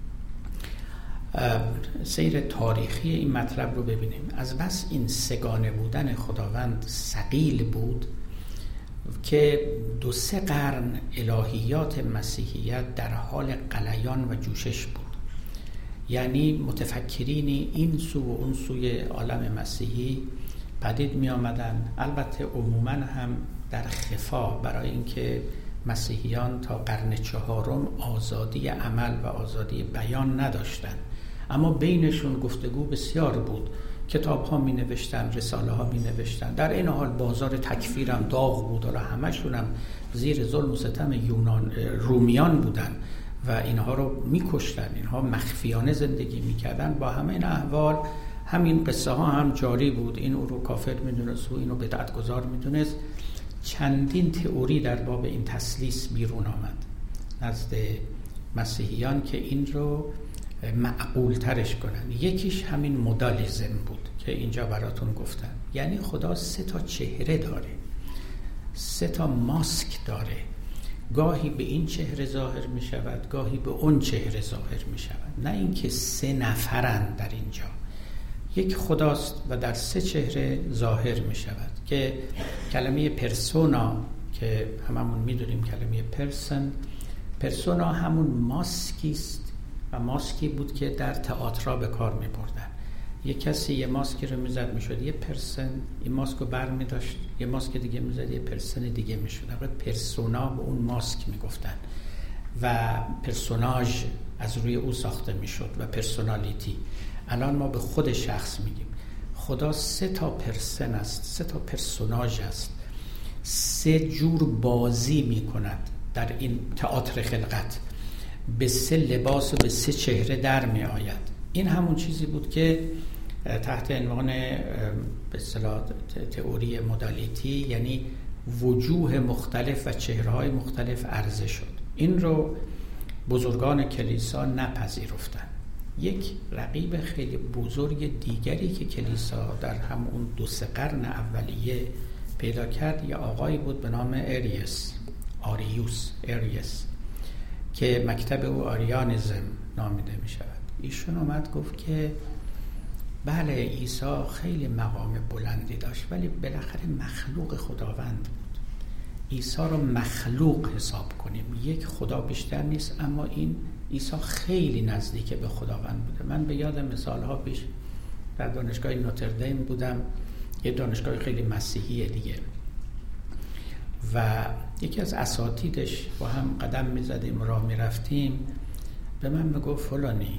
سیر تاریخی این مطلب رو ببینیم. از بس این سگانه بودن خداوند ثقیل بود که دو سه قرن الهیات مسیحیت در حال غلیان و جوشش بود. یعنی متفکرین این سو و اون سوی عالم مسیحی پدید می آمدن، البته عموما هم در خفا، برای اینکه مسیحیان تا قرن چهارم آزادی عمل و آزادی بیان نداشتند، اما بینشون گفتگو بسیار بود، کتاب ها می نوشتن، رساله ها می نوشتن. در این حال بازار تکفیر هم داغ بود، حالا همشون هم زیر ظلم و ستم یونان رومیان بودن و اینها رو می کشتن، اینها مخفیانه زندگی می کردن. با همه این احوال همین قصه ها هم جاری بود، این او رو کافر می دونست و اینو بدعت گذار می دونست. چندین تئوری در باب این تسلیس بیرون آمد نزد مسیحیان که این رو معقول ترش کنن. یکیش همین مودالیزم بود که اینجا براتون گفتم، یعنی خدا سه تا چهره داره، سه تا ماسک داره، گاهی به این چهره ظاهر می شود، گاهی به اون چهره ظاهر می شود. نه اینکه سه نفرن در اینجا، یک خداست و در سه چهره ظاهر می شود که کلمه پرسونا که هممون می دونیم کلمه پرسن، پرسونا همون ماسکی است و ماسکی بود که در تئاترها به کار می بردن. یک کسی یه ماسکی رو می زد می شد یه پرسن، این ماسک رو بر می داشت یه ماسک دیگه می زد یه پرسن دیگه می شد. پرسونا به اون ماسک می گفتن و پرسوناژ از روی او ساخته می شد و پرسونالیتی. الان ما به خود شخص میگیم خدا سه تا پرسن است، سه تا پرسوناژ است، سه جور بازی می کند در این تئاتر خلقت، به سه لباس و به سه چهره در می آید. این همون چیزی بود که تحت عنوان به اصطلاح تئوری مودالیتی، یعنی وجوه مختلف و چهره‌های مختلف عرضه شد. این رو بزرگان کلیسا نپذیرفتند. یک رقیب خیلی بزرگ دیگری که کلیسا در همون دو سه قرن اولیه پیدا کرد یه آقایی بود به نام اریس، آریوس، اریس، که مکتب او آریانیزم نامیده می شود. ایشون اومد گفت که بله عیسی خیلی مقام بلندی داشت ولی بالاخره مخلوق خداوند بود. عیسی رو مخلوق حساب کنیم، یک خدا بیشتر نیست، اما این عیسی خیلی نزدیک به خداوند بوده. من به یاد مثالها پیش در دانشگاه نوتردیم بودم، یه دانشگاه خیلی مسیحی دیگه، و یکی از اساتیدش با هم قدم میزدیم راه میرفتیم، به من میگفت فلانی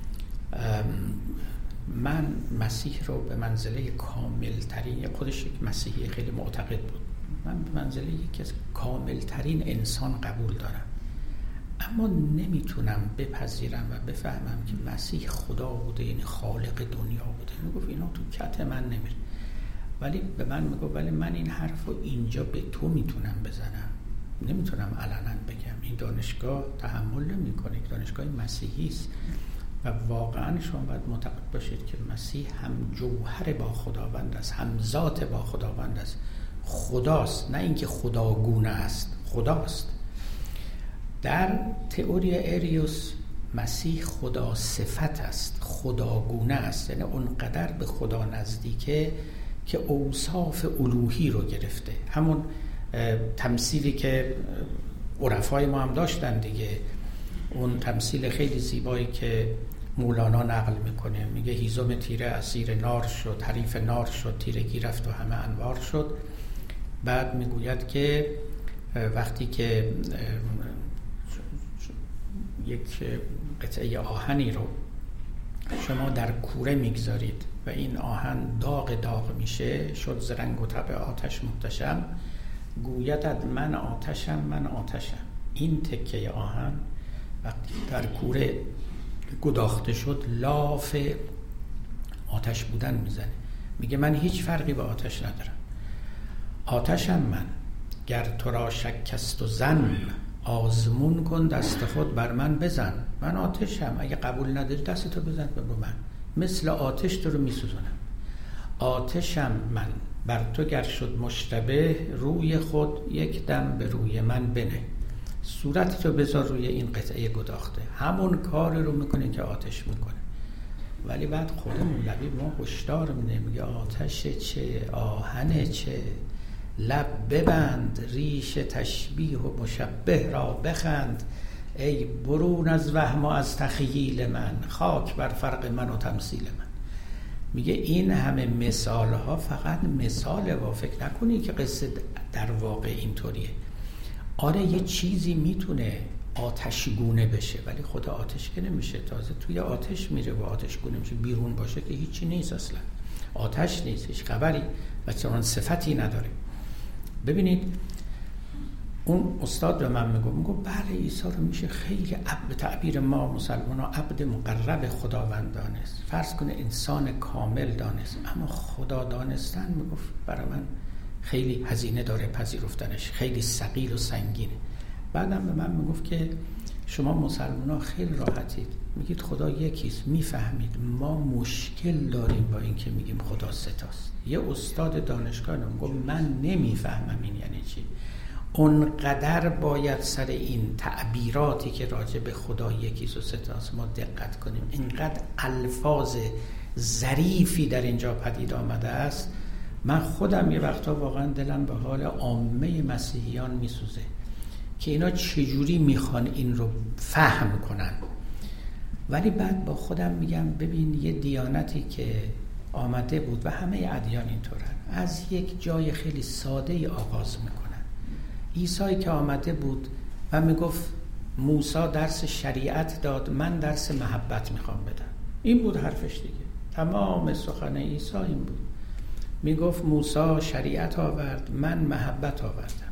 من مسیح رو به منزله کامل ترین، خودش یک مسیحی خیلی معتقد بود، من به منزله یکی از کامل ترین انسان قبول دارم، اما نمیتونم بپذیرم و بفهمم که مسیح خدا بوده، یعنی خالق دنیا بوده. میگفت اینا تو کت من نمیره. ولی به من میگفت ولی من این حرف رو اینجا به تو میتونم بزنم، نمیتونم علنا بگم. این دانشگاه تحمل نمیکنه، دانشگاه مسیحی است و واقعا شما باید معتقد باشید که مسیح هم جوهر با خداوند است، هم ذات با خداوند است، خداست، نه اینکه خداگونه است، خداست. در تئوری اریوس مسیح خدا صفت است، خداگونه است، یعنی اونقدر به خدا نزدیکه که اوصاف الوهی رو گرفته. همون تمثیلی که عرفای ما هم داشتن دیگه، اون تمثیل خیلی زیبایی که مولانا نقل میکنه، میگه هیزم تیره اسیر نار شد، حریف نار شد، تیرگی رفت و همه انوار شد. بعد میگوید که وقتی که یک قطعه آهنی رو شما در کوره میگذارید و این آهن داغ داغ میشه، شد ز رنگ و طبع آتش محتشم، گویدت من آتشم من آتشم. این تکه آهن وقتی در کوره گداخته شد لاف آتش بودن میزنه، میگه من هیچ فرقی با آتش ندارم، آتشم من، گر تو را شکست و زن آزمون کن دست خود بر من بزن، من آتشم، اگه قبول نداری دستتو بزن به من، مثل آتش تو رو میسوزونم. آتشم من، بر تو گر شد مشتبه، روی خود یک دم به روی من بنه، صورتتو بذار روی این قطعه گداخته. همون کار رو میکنه که آتش میکنه. ولی بعد خود مولوی ما هشدار میده، میگه آتش چه، آهن چه، لب ببند، ریش تشبیه و مشبه را بخند، ای برون از وهم و از تخییل من، خاک بر فرق من و تمثیل من. میگه این همه مثال ها فقط مثال، و فکر نکنی که قصه در واقع اینطوریه. آره یه چیزی میتونه آتشگونه بشه، ولی خدا آتش که نمیشه، تازه توی آتش میره و آتشگونه میشه. بیرون باشه که هیچی نیست، اصلا آتش نیست، هیچ خبری و چنان صفتی نداره. ببینید اون استاد به من میگو میگو بله عیسی رو میشه خیلی عبد، تعبیر ما مسلمان ها عبد مقرب خداوند دانست، فرض کنه انسان کامل دانست، اما خدا دانستن میگفت برای من خیلی هزینه داره پذیرفتنش، خیلی ثقیل و سنگینه. بعدم به من میگفت که شما مسلمان ها خیلی راحتید، میگید خدا یکیست، میفهمید ما مشکل داریم با این که میگیم خدا ستاست. یه استاد دانشگاه میگفت من نمیفهمم این یعنی چی. اونقدر باید سر این تعبیراتی که راجع به خدا یکیست و ستاست ما دقت کنیم. اینقدر الفاظ ظریفی در اینجا پدید آمده است. من خودم یه وقتا واقعا دلم به حال عامه مسیحیان میسوزه که اینا چجوری میخوان این رو فهم کنن. ولی بعد با خودم میگم ببین یه دیانتی که آمده بود و همه ادیان اینطورن، از یک جای خیلی ساده ای آغاز میکنن. عیسی که آمده بود و میگفت موسی درس شریعت داد، من درس محبت میخوام بدم. این بود حرفش دیگه. تمام سخن عیسی این بود. میگفت موسی شریعت آورد، من محبت آوردم.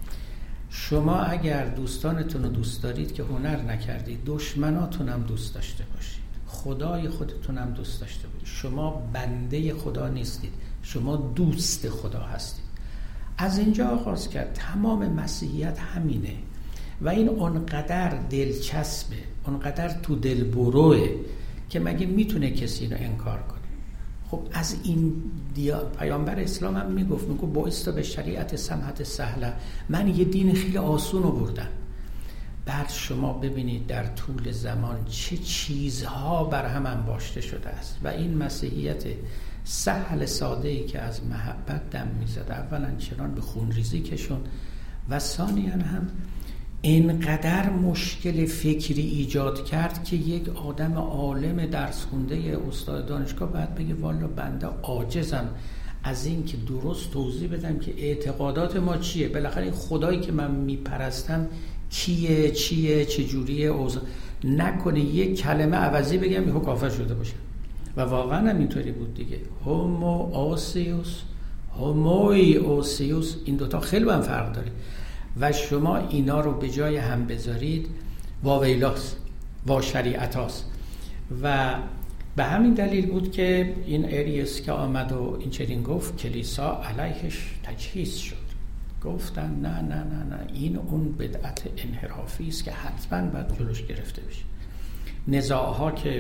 شما اگر دوستانتون رو دوست دارید که هنر نکردید، دشمناتون هم دوست داشته باشید، خدای خودتون هم دوست داشته باشید. شما بنده خدا نیستید، شما دوست خدا هستید. از اینجا آغاز کرد. تمام مسیحیت همینه و این اونقدر دلچسبه، اونقدر تو دل بروه که مگه میتونه کسی رو انکار کنه؟ خب از این دیا... پیامبر اسلام هم میگفت میگفت بایستا به شریعت سمحت سهله، من یه دین خیلی آسون آوردم. بعد شما ببینید در طول زمان چه چیزها بر هم انباشته شده است و این مسیحیت سهل ساده‌ای که از محبت دم میزد، اولا چنان به خونریزی کشون و ثانیاً هم اینقدر مشکل فکری ایجاد کرد که یک آدم عالم درس خونده استاد دانشگاه باید بگه والا بنده عاجزم از این که درست توضیح بدم که اعتقادات ما چیه، بالاخره خدایی که من میپرستم کیه، چیه، چجوریه، اوضاع نکنه یک کلمه عوضی بگم یهو کافر شده باشه. و واقعا هم اینطوری بود دیگه. هومو اوسیوس، هوموی اوسیوس، این دوتا خیلی هم فرق داره و شما اینا رو به جای هم بذارید واویلاست، وا شریعتاست. و به همین دلیل بود که این اریوس که آمد و این چنین گفت کلیسا علیهش تجهیز شد. گفتن نه نه نه نه این اون بدعت انحرافی است که حتما باید جلوش گرفته بشه. نزاعها که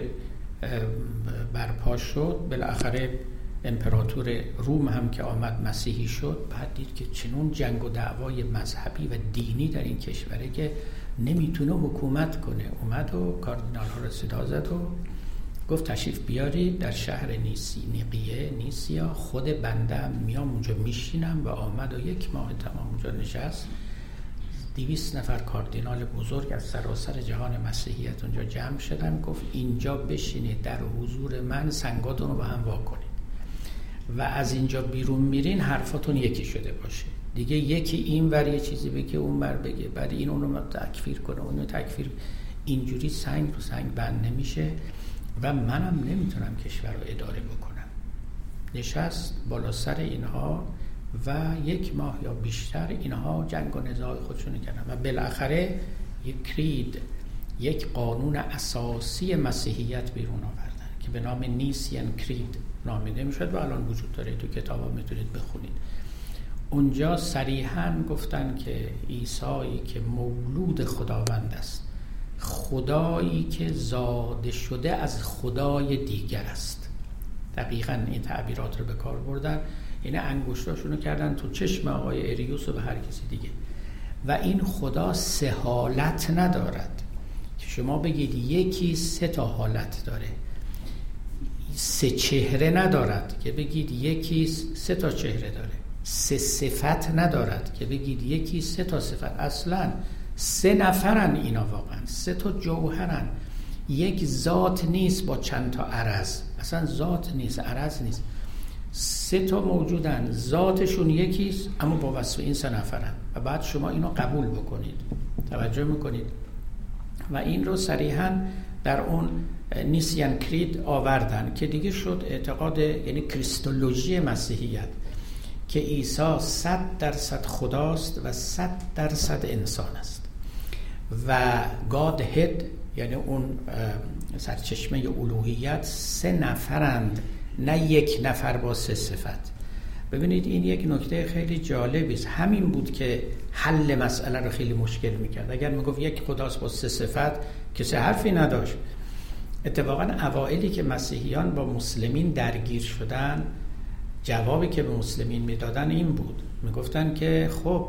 برپا شد، بالاخره امپراتور روم هم که آمد مسیحی شد، بعد دید که چنون جنگ و دعوای مذهبی و دینی در این کشوره که نمیتونه حکومت کنه. اومد و کاردینال ها رو صدا زد و گفت تشریف بیارید در شهر نیسی نیقیه نیسیا، خود بنده میام اونجا میشینم و آمد و یک ماه تمام اونجا نشست. دویست نفر کاردینال بزرگ از سراسر جهان مسیحیت اونجا جمع شدن. گفت اینجا بشینید در حضور من سنگاتون رو به هم واکنید و از اینجا بیرون میرین حرفاتون یکی شده باشه دیگه. یکی این ور یه چیزی بگه اون ور بگه، بعد این اونو تکفیر کنه اونو تکفیر، اینجوری سنگ رو سنگ بند نمیشه و منم نمیتونم کشور رو اداره بکنم. نشست بالا سر اینها و یک ماه یا بیشتر اینها جنگ و نزاع خودشون کردن و بالاخره یک کرید، یک قانون اساسی مسیحیت بیرون آوردن که به نام نیسین کرید نامیده میشد و الان وجود داره، تو کتابا میتونید بخونید. اونجا صریحاً گفتن که عیسی که مولود خداوند است، خدایی که زاده شده از خدای دیگر است. دقیقاً این تعبیرات رو به کار بردن. یعنی انگشتاشونو کردن تو چشم آقای اریوس و به هر کسی دیگه. و این خدا سه حالت ندارد که شما بگید یکی سه تا حالت داره. سه چهره ندارد که بگید یکی سه تا چهره داره. سه صفت ندارد که بگید یکی سه تا صفت. اصلا سه نفرن اینا، واقعا سه تا جوهرن. یک ذات نیست با چند تا عرض، اصلا ذات نیست، عرض نیست. سه تا موجودن، ذاتشون یکیست اما با وصف این سه نفرن و بعد شما اینو قبول بکنید. توجه میکنید؟ و این رو صریحاً در اون نیسیان کرید آوردن که دیگه شد اعتقاد، یعنی کریستولوژی مسیحیت، که عیسی صد درصد خداست و صد درصد انسان است و گاد هد، یعنی اون سرچشمه الوهیت سه نفرند، نه یک نفر با سه صفت. ببینید این یک نکته خیلی جالبی است. همین بود که حل مسئله رو خیلی مشکل میکرد. اگر میگفت یک خداست با سه صفت، کسی حرفی نداشت. اتفاقا اوائلی که مسیحیان با مسلمین درگیر شدن، جوابی که به مسلمین میدادن این بود، میگفتن که خب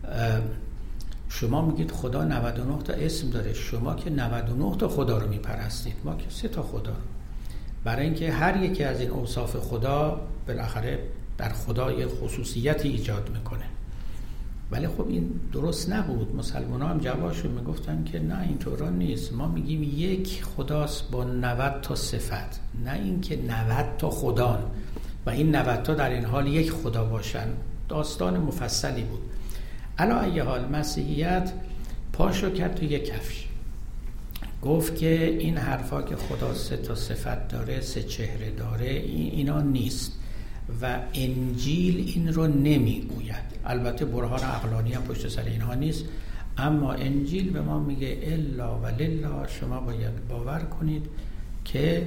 شما میگید خدا نود و نه تا اسم داره، شما که نود و نه تا خدا رو میپرستید، ما که سه تا خدا رو. برای اینکه هر یکی از این اوصاف خدا بالاخره در خدا یه خصوصیتی ایجاد میکنه. ولی خب این درست نبود. مسلمان ها هم جوابشون میگفتن که نه اینطورا نیست، ما میگیم یک خداست با نود تا صفت، نه اینکه نود تا خدان و این نود تا در این حال یک خدا باشن. داستان مفصلی بود. علی ای حال مسیحیت پاشو کرد تو یک کفش، گفت که این حرفا که خدا سه تا صفت داره، سه چهره داره، این اینا نیست و انجیل این رو نمیگوید. البته برهان عقلانی هم پشت سر اینها نیست، اما انجیل به ما میگه الا و لله، شما باید باور کنید که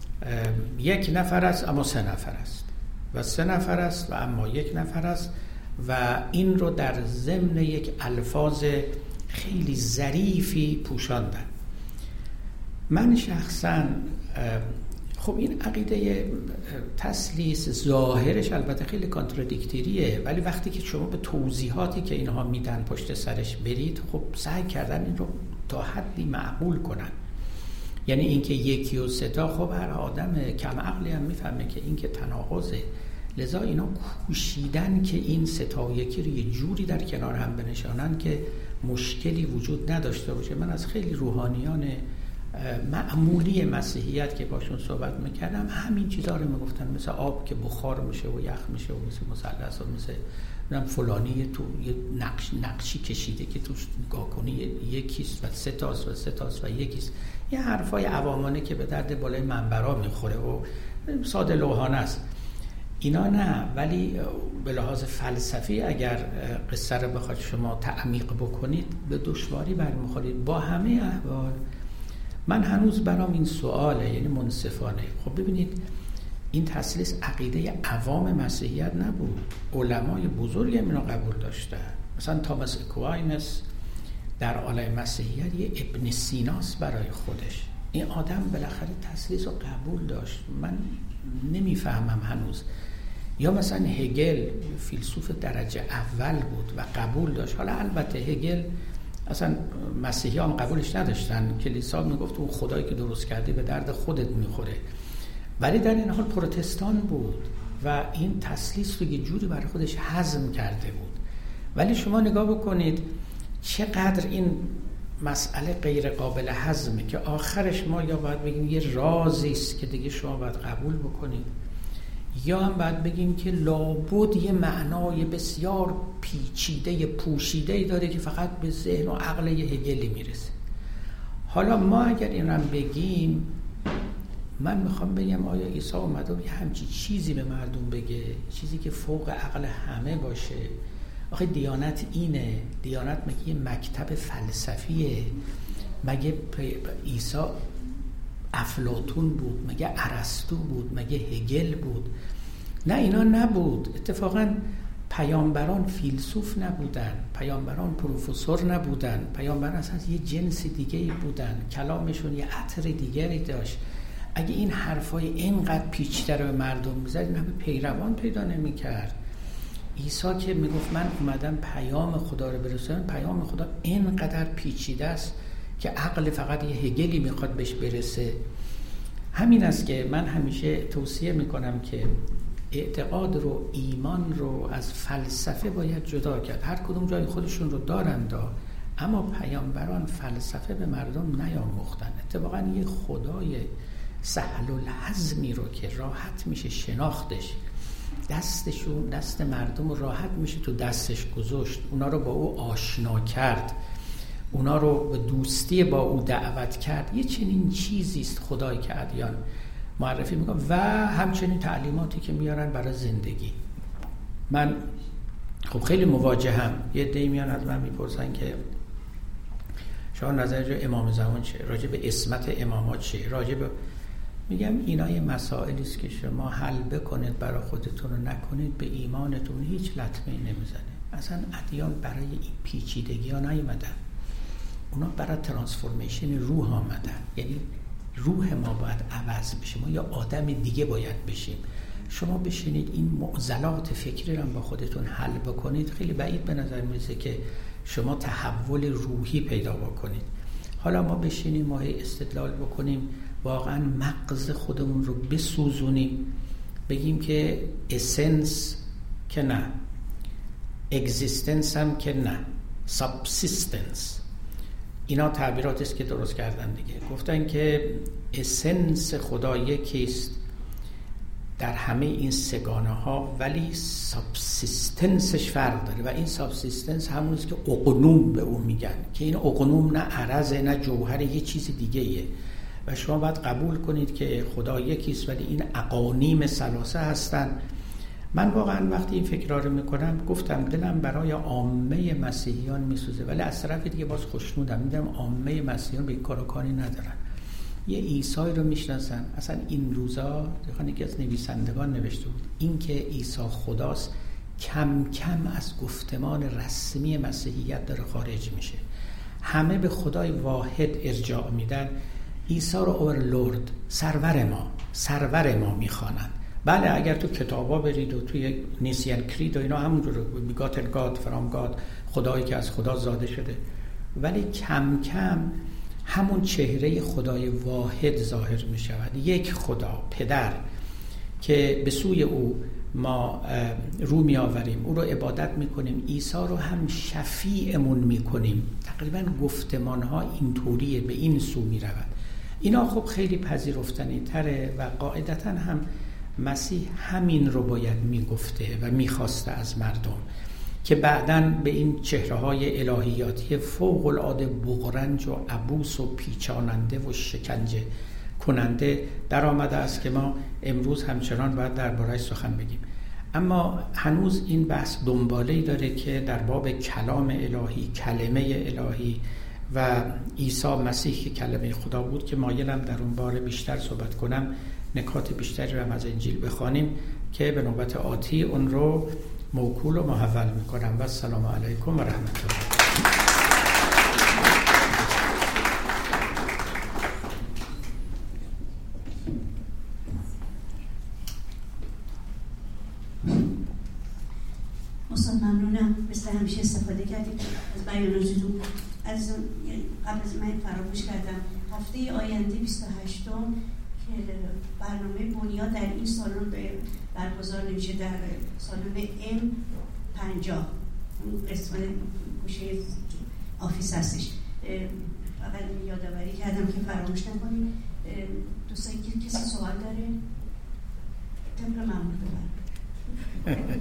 یک نفر است اما سه نفر است و سه نفر است و اما یک نفر است و این رو در ضمن یک الفاظ خیلی ظریفی پوشاندن. من شخصا خب این عقیده تثلیث ظاهرش البته خیلی کانترادیکتریه، ولی وقتی که شما به توضیحاتی که اینها میدن پشت سرش برید، خب سعی کردن این رو تا حدی معقول کنن. یعنی اینکه یکی و سه تا، خب هر آدم کم عقلی هم میفهمه که این که تناقضه، لذا اینا کوشیدن که این سه تا و یکی رو یه جوری در کنار هم بنشانن که مشکلی وجود نداشته باشه. من از خیلی روحانیان معمولی مسیحیت که باشون صحبت میکردم همین چیزا رو میگفتن، مثل آب که بخار میشه و یخ میشه و مثل مثلث و مثل فلانی تو یه نقش نقشی کشیده که توش نگاه کنی یکیست و سه تاست و سه تاست و یکیست. یه حرفای عوامانه که به درد بالای منبرا میخوره و ساده لوحانه است. اینا نه، ولی به لحاظ فلسفی اگر قصه رو بخواید شما تعمیق بکنید به دشواری برمیخورید. با همه احوال من هنوز برام این سواله، یعنی منصفانه. خب ببینید این تثلیث عقیده عوام مسیحیت نبود، علمای بزرگی هم اینو قبول داشتن. مثلا توماس اکواینس در عالم مسیحیت یه ابن سیناست برای خودش. این آدم بالاخره تثلیث رو قبول داشت. من نمیفهمم هنوز. یا مثلا هگل فیلسوف درجه اول بود و قبول داشت. حالا البته هگل اصلا مسیحی هم قبولش نداشتن، کلیسا میگفت اون خدایی که درست کردی به درد خودت میخوره، ولی در این حال پروتستان بود و این تثلیث رو یه جوری برای خودش هضم کرده بود. ولی شما نگاه بکنید چقدر این مسئله غیر قابل هضمه که آخرش ما یا باید بگیم یه رازی است که دیگه شما باید قبول بکنید، یا هم باید بگیم که لابد یه معنای بسیار پیچیده پوشیده داره که فقط به ذهن و عقل یه هگلی میرسه. حالا ما اگر این رو بگیم، من میخوام بگم آیا عیسی اومده یه همچی چیزی به مردم بگه، چیزی که فوق عقل همه باشه؟ آخه دیانت اینه، دیانت مگه یه مکتب فلسفیه؟ مگه عیسی افلاطون بود؟ مگه ارسطو بود؟ مگه هگل بود؟ نه، اینا نبود. اتفاقا پیامبران فیلسوف نبودن، پیامبران پروفسور نبودن، پیامبران اصلا یه جنس دیگه بودن، کلامشون یه عطر دیگری داشت. اگه این حرفای اینقدر پیچیده رو به مردم میزد، این همه پیروان پیدا نمی‌کرد. عیسی که میگفت من اومدم پیام خدا رو برسونم، پیام خدا اینقدر پیچیده است که عقل فقط یه هگلی میخواد بهش برسه. همین است که من همیشه توصیه میکنم که اعتقاد رو، ایمان رو از فلسفه باید جدا کرد. هر کدوم جای خودشون رو دارند، اما پیامبران فلسفه به مردم نیاموختن. اتفاقا یه خدای سهل الهضمی رو که راحت میشه شناختش دستشون دست مردم رو راحت میشه تو دستش گذاشت، اونا رو با او آشنا کرد، اونا رو به دوستی با او دعوت کرد. یه چنین چیزیست خدایی که ادیان معرفی میکنن و همچنین تعلیماتی که میارن برای زندگی. من خب خیلی مواجهم، یه عده‌ای میان از من میپرسن که شما نظر راجع به امام زمان چیه، راجع به عصمت امامات چیه، راجع به، میگم اینا یه مسائلی است که شما حل بکنید برای خودتون و نکنید به ایمانتون هیچ لطمه‌ای نمیزنه. اصلا ادیان برای این پیچیدگی ها نیومدن، اونا برای ترانسفورمیشن روح آمدن. یعنی روح ما باید عوض بشه، ما یا آدم دیگه باید بشیم. شما بشینید این معضلات فکری رو با خودتون حل بکنید، خیلی بعید به نظر میرسه که شما تحول روحی پیدا بکنید. حالا ما بشینیم ما استدلال بکنیم، واقعا مغز خودمون رو بسوزونیم، بگیم که اسنس که نه، اگزیستنس هم که نه، سابسیستنس، اینا تعبیراتی است که درست کردن دیگه. گفتن که اسنس خدا یکیست در همه این سگانه ها، ولی سابسیستنسش فرق داره و این سابسیستنس همون است که اقنوم به اون میگن، که این اقنوم نه عرضه نه جوهر، یه چیز دیگه ایه و شما باید قبول کنید که خدا یکیست ولی این اقانیم ثلاثه هستن. من واقعا وقتی این فکرها رو میکنم گفتم دلم برای عامه مسیحیان میسوزه، ولی از طرف دیگه باز خوشنودم، میدونم عامه مسیحیان به این کار و کاری ندارن. یه عیسی رو میشناسن. اصلا این روزا یکی از نویسندگان نوشته بود این که عیسی خداست کم کم از گفتمان رسمی مسیحیت داره خارج میشه. همه به خدای واحد ارجاع میدن، عیسی رو اورلورد، سرور ما، سرور ما میخوانن. بله اگر تو کتابا برید و توی نیسین کرید و اینا همونجور بیگاتن گاد فرام گاد، خدایی که از خدا زاده شده، ولی کم کم همون چهره خدای واحد ظاهر می شود. یک خدا پدر که به سوی او ما رو می آوریم، او رو عبادت می کنیم، عیسی رو هم شفیعمون می کنیم. تقریبا گفتمان ها اینطوریه، به این سو می رود. اینا خب خیلی پذیرفتنی تره و قاعدتا هم مسیح همین رو باید می گفته و می خواسته از مردم که بعداً به این چهره‌های الهیاتی فوق العاده بغرنج و عبوس و پیچاننده و شکنجه کننده در آمده است که ما امروز همچنان باید درباره‌اش سخن بگیم. اما هنوز این بحث دنباله‌ای داره که در باب کلام الهی، کلمه الهی و عیسی مسیح که کلمه خدا بود که مایلم در اون باره بیشتر صحبت کنم، نکات بیشتری رو از انجیل بخوانیم که به نوبت آتی اون رو موکول و محول میکنم. و السلام علیکم و رحمت الله. استاد ممنونم، مثل همیشه استفاده کردید از بیاناتتون. از قبل از من فراموش کردم هفته آینده بیست و هشتم که برنامه بنیاد در این سالن به برگزار نمیشه، در سالن ام پنجاه، اون قسمت گوشه آفیس هستش. فقط یادآوری کردم که فراموش نکنید. دوستان که کسی سوال داره طبق معمول ببرم.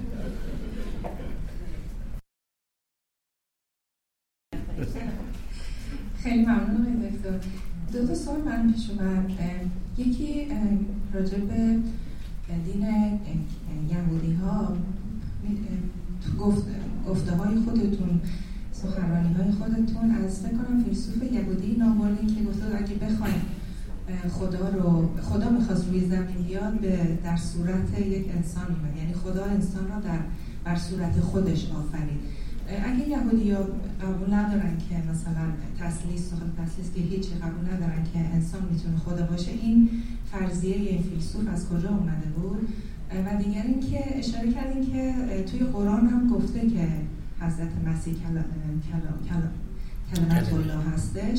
خیلی ممنونم دکتر. دو تا سوال من پیش اومد. یکی راجع به دین یهودی ها، تو گفت گفته های خودتون، سخنرانی های خودتون از فکر کنم فیلسوف یهودی ناموردین که گفته اگه بخوایم خدا رو خدا میخواست روی زمین بیاد به در صورت یک انسان میاد، یعنی خدا انسان را در بر صورت خودش آفرید. اگه یهودی‌ها قبول ندارن که مثلا تثلیث تثلیث که هیچی قبول ندارن که انسان میتونه خدا باشه، این فرضیه این فیلسوف از کجا اومده بود؟ و دیگر این که اشاره کردین که توی قرآن هم گفته که حضرت مسیح کلمت الله هستش.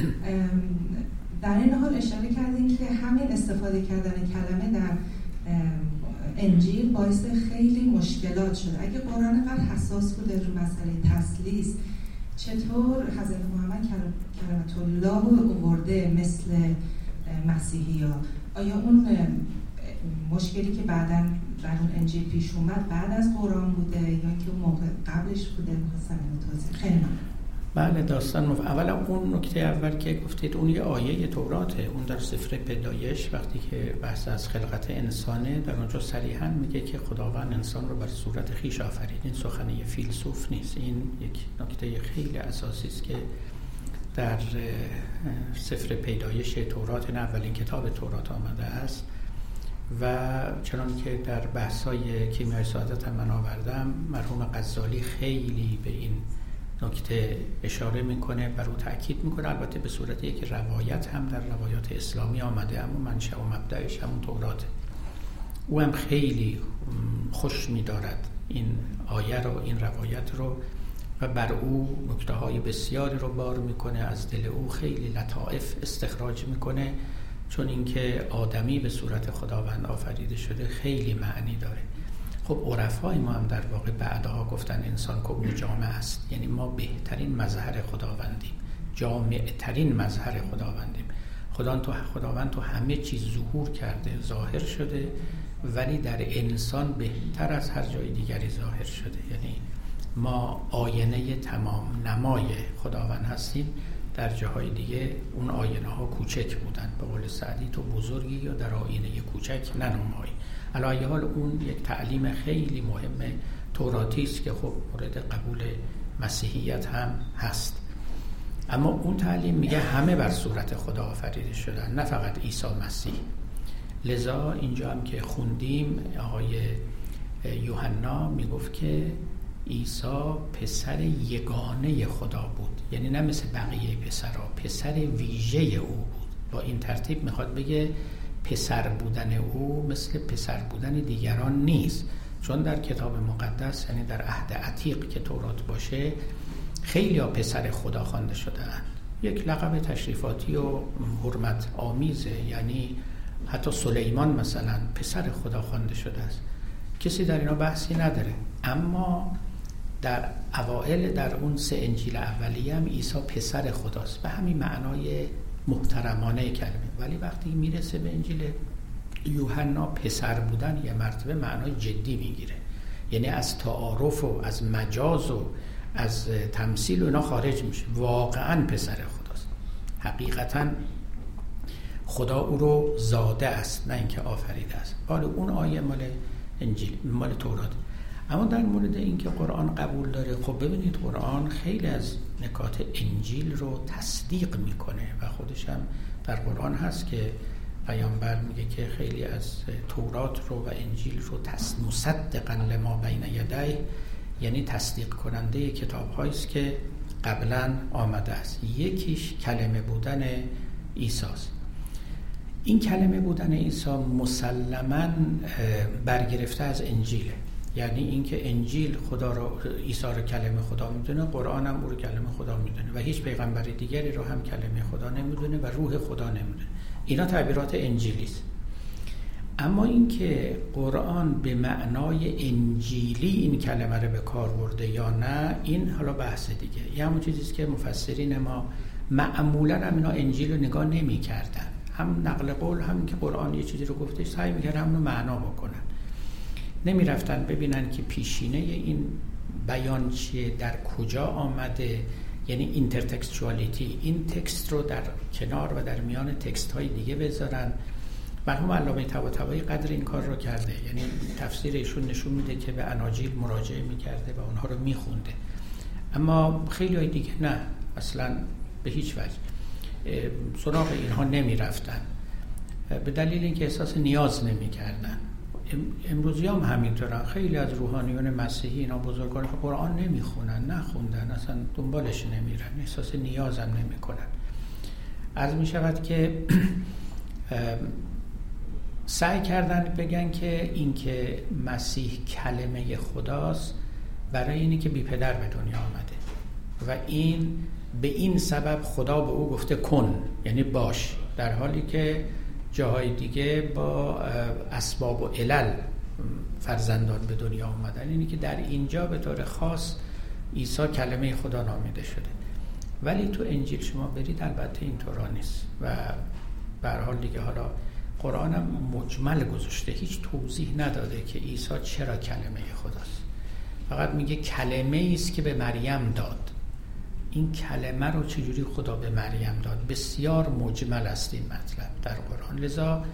در این حال اشاره کردین که همین استفاده کردن کلمه در انجیل باعث خیلی مشکلات شده. اگه قرآن انقدر حساس بوده رو مسئله تثلیث، چطور حضرت محمد کلمت الله رو آورده مثل مسیحی ها؟ آیا اون مشکلی که بعداً در اون انجیل پیش اومد بعد از قرآن بوده یا که اون موقع قبلش بوده؟ می‌خواستم اینو توضیح خیلی ممنون. بله داستان مف... اولا اون نکته اول که گفتید اون یه آیه توراته، اون در سفر پیدایش وقتی که بحث از خلقت انسانه در اونجا صریحا میگه که خداوند انسان رو بر صورت خویش آفرید. این سخن یه فیلسوف نیست، این یک نکته خیلی اساسی است که در سفر پیدایش تورات، این اولین کتاب تورات آمده است و چنان که در بحث‌های کیمیای سعادت هم من آوردم، مرحوم غزالی خیلی به این نکته اشاره میکنه، بر او تأکید میکنه، البته به صورت یک روایت هم در روایات اسلامی آمده، اما منشأ و مبدأش همون توراته. او هم خیلی خوش می‌دارد این آیه رو، این روایت رو و بر او نکته‌های بسیاری رو بار میکنه، از دل او خیلی لطائف استخراج میکنه، چون اینکه آدمی به صورت خداوند آفریده شده خیلی معنی داره. خب عرفای ما هم در واقع بعدها گفتن انسان کون جامع است، یعنی ما بهترین مظهر خداوندیم، جامعترین مظهر خداوندیم. خدا تو خداوند تو همه چیز ظهور کرده، ظاهر شده، ولی در انسان بهتر از هر جای دیگری ظاهر شده. یعنی ما آینه تمام نمای خداوند هستیم، در جاهای دیگه اون آینه ها کوچک بودن. به قول سعدی تو بزرگی یا در آینه کوچک ننمایی. علی حال اون یک تعلیم خیلی مهم توراتی است که خب مورد قبول مسیحیت هم هست. اما اون تعلیم میگه همه بر صورت خدا آفریده شدن، نه فقط عیسی مسیح. لذا اینجا هم که خوندیم آقای یوحنا میگفت که عیسی پسر یگانه خدا بود، یعنی نه مثل بقیه پسرها، پسر ویژه او بود. با این ترتیب میخواد بگه پسر بودن او مثل پسر بودن دیگران نیست، چون در کتاب مقدس یعنی در عهد عتیق که تورات باشه خیلی ها پسر خدا خوانده شده‌اند. یک لقب تشریفاتی و حرمت آمیزه، یعنی حتی سلیمان مثلا پسر خدا خوانده شده است، کسی در اینا بحثی نداره. اما در اوائل در اون سه انجیل اولیه هم عیسی پسر خداست به همین معنای محترمانه کلمه، ولی وقتی میرسه به انجیل یوحنا پسر بودن یه مرتبه معنای جدی میگیره، یعنی از تعارف و از مجاز و از تمثیل و اینا خارج میشه، واقعا پسر خداست، حقیقتا خدا او رو زاده است نه اینکه آفریده است. حالا اون آیه مال انجیل، مال تورات. اما در مورد اینکه قرآن قبول داره، خب ببینید قرآن خیلی از نکات انجیل رو تصدیق میکنه و خودش هم در قرآن هست که پیامبر میگه که خیلی از تورات رو و انجیل رو مصدقا لما بین یدیه، یعنی تصدیق کننده کتاب‌هایی است که قبلا آمده است. یکیش کلمه بودن عیسی است. این کلمه بودن عیسی مسلماً برگرفته از انجیله، یعنی اینکه انجیل خدا رو، عیسی رو کلمه خدا میدونه، قرآن هم او رو کلمه خدا میدونه و هیچ پیغمبر دیگری رو هم کلمه خدا نمیدونه و روح خدا نمیدونه. اینا تعبیرات انجیلی است. اما اینکه قرآن به معنای انجیلی این کلمه رو به کار برده یا نه، این حالا بحث دیگه. یه همون چیزی است که مفسرین ما معمولاً هم اینا انجیل رو نگاه نمی‌کردن، هم نقل قول، هم که قرآن یه چیزی رو گفتش سعی می‌کردن همون رو معنا بکنن، نمی رفتن ببینن که پیشینه این بیان چیه، در کجا آمده، یعنی اینترتکستوالیتی، این تکست رو در کنار و در میان تکست های دیگه بذارن. مرحوم علامه طباطبایی قدر این کار رو کرده، یعنی تفسیر ایشون نشون میده که به اناجیل مراجعه میکرده و اونها رو میخونده، اما خیلی های دیگه نه، اصلا به هیچ وجه سراغ اینها نمی رفتن به دلیل اینکه احساس نیاز نمی کردن. امروزی هم همینطورن، خیلی از روحانیون مسیحی اینا بزرگان که قرآن نمیخونن، نخوندن، اصلا دنبالش نمیرن، احساس نیاز هم نمی کنن. عرض می شود که سعی کردن بگن که این که مسیح کلمه خداست برای اینی که بی پدر به دنیا آمده و این به این سبب خدا به او گفته کن، یعنی باش، در حالی که جاهای دیگه با اسباب و علل فرزندان به دنیا آمدن. اینی که در اینجا به طور خاص عیسی کلمه خدا نامیده شده، ولی تو انجیل شما برید البته اینطورا نیست و به هر حال دیگه حالا قرآن هم مجمل گذاشته، هیچ توضیح نداده که عیسی چرا کلمه خداست. فقط میگه کلمه ایست که به مریم داد. این کلمه رو چجوری خدا به مریم داد؟ بسیار مجمل است این مطلب در قرآن. لذا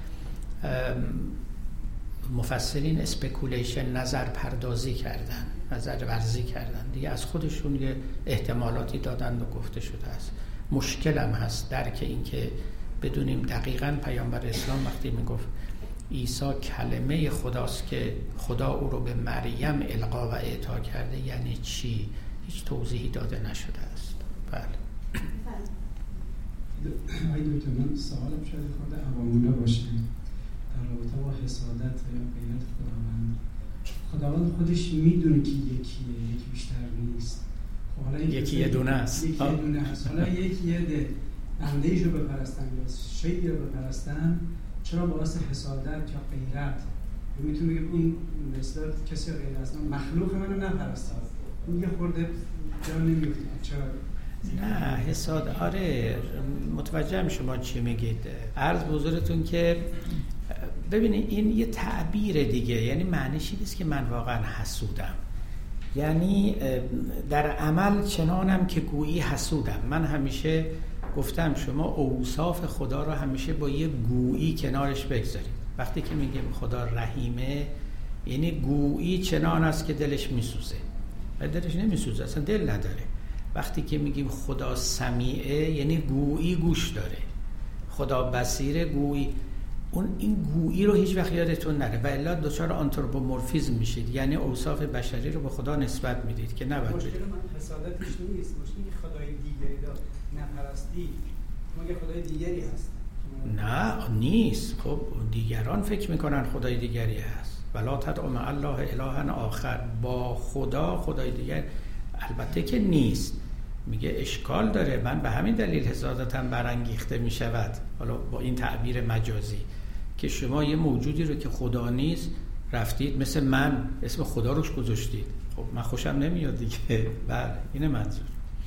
مفسرین اسپکولیشن، نظر پردازی کردن، نظر ورزی کردن دیگه، از خودشون یه احتمالاتی دادن و گفته شده است. مشکل هم هست درک این که بدونیم دقیقاً پیامبر اسلام وقتی میگفت عیسی کلمه خداست که خدا او رو به مریم القا و اعطا کرده یعنی چی؟ هیچ توضیحی داده نشده است. بله. آقای دکتر، من سوالم شاید خود عوامونه باشه در رابطه با حسادت یا غیرت خداوند. خداوند خودش میدونه که یکیه، یکی بیشتر نیست. خب حالا یکی یه دونه است. یکی یه دونه است. حالا یکی یه ده بنده‌ایش رو بپرستن یا شیعی رو بپرستن، چرا باعث حسادت یا غیرت؟ میتونه بگه این مثلا کسی غیر است، مخلوق منو نپرسته. این یه خورده جا نمیفته. چرا؟ نه حساد، آره متوجهم شما چی میگید. عرض به حضورتون که ببینید این یه تعبیر دیگه، یعنی معنیش نیست که من واقعا حسودم، یعنی در عمل چنانم که گویی حسودم. من همیشه گفتم شما اوصاف خدا رو همیشه با یه گویی کنارش بگذارید. وقتی که میگیم خدا رحیمه یعنی گویی چنان است که دلش میسوزه، و دلش نمیسوزه، اصلا دل نداره. وقتی که میگیم خدا سمیعه یعنی گویی گوش داره. خدا بصیره گویی، اون این گویی رو هیچ وقت یادتون نره و الا دچار آنتروپومورفیزم میشید، یعنی اوصاف بشری رو به خدا نسبت میدید که نباید. مشکل من حسادتش نیست، مشکل خدای دیگری داره نپرستی. مگه خدای دیگری هست؟ نه نیست. خب دیگران فکر میکنن خدای دیگری هست. ولا تدعوا مع الله الها آخر، با خدا خدای دیگر البته که نیست. میگه اشکال داره، من به همین دلیل حسادتم برانگیخته میشود، حالا با این تعبیر مجازی، که شما یه موجودی رو که خدا نیست رفتید مثل من اسم خدا روش گذاشتید. خب من خوشم نمیاد دیگه. بله اینه منظور.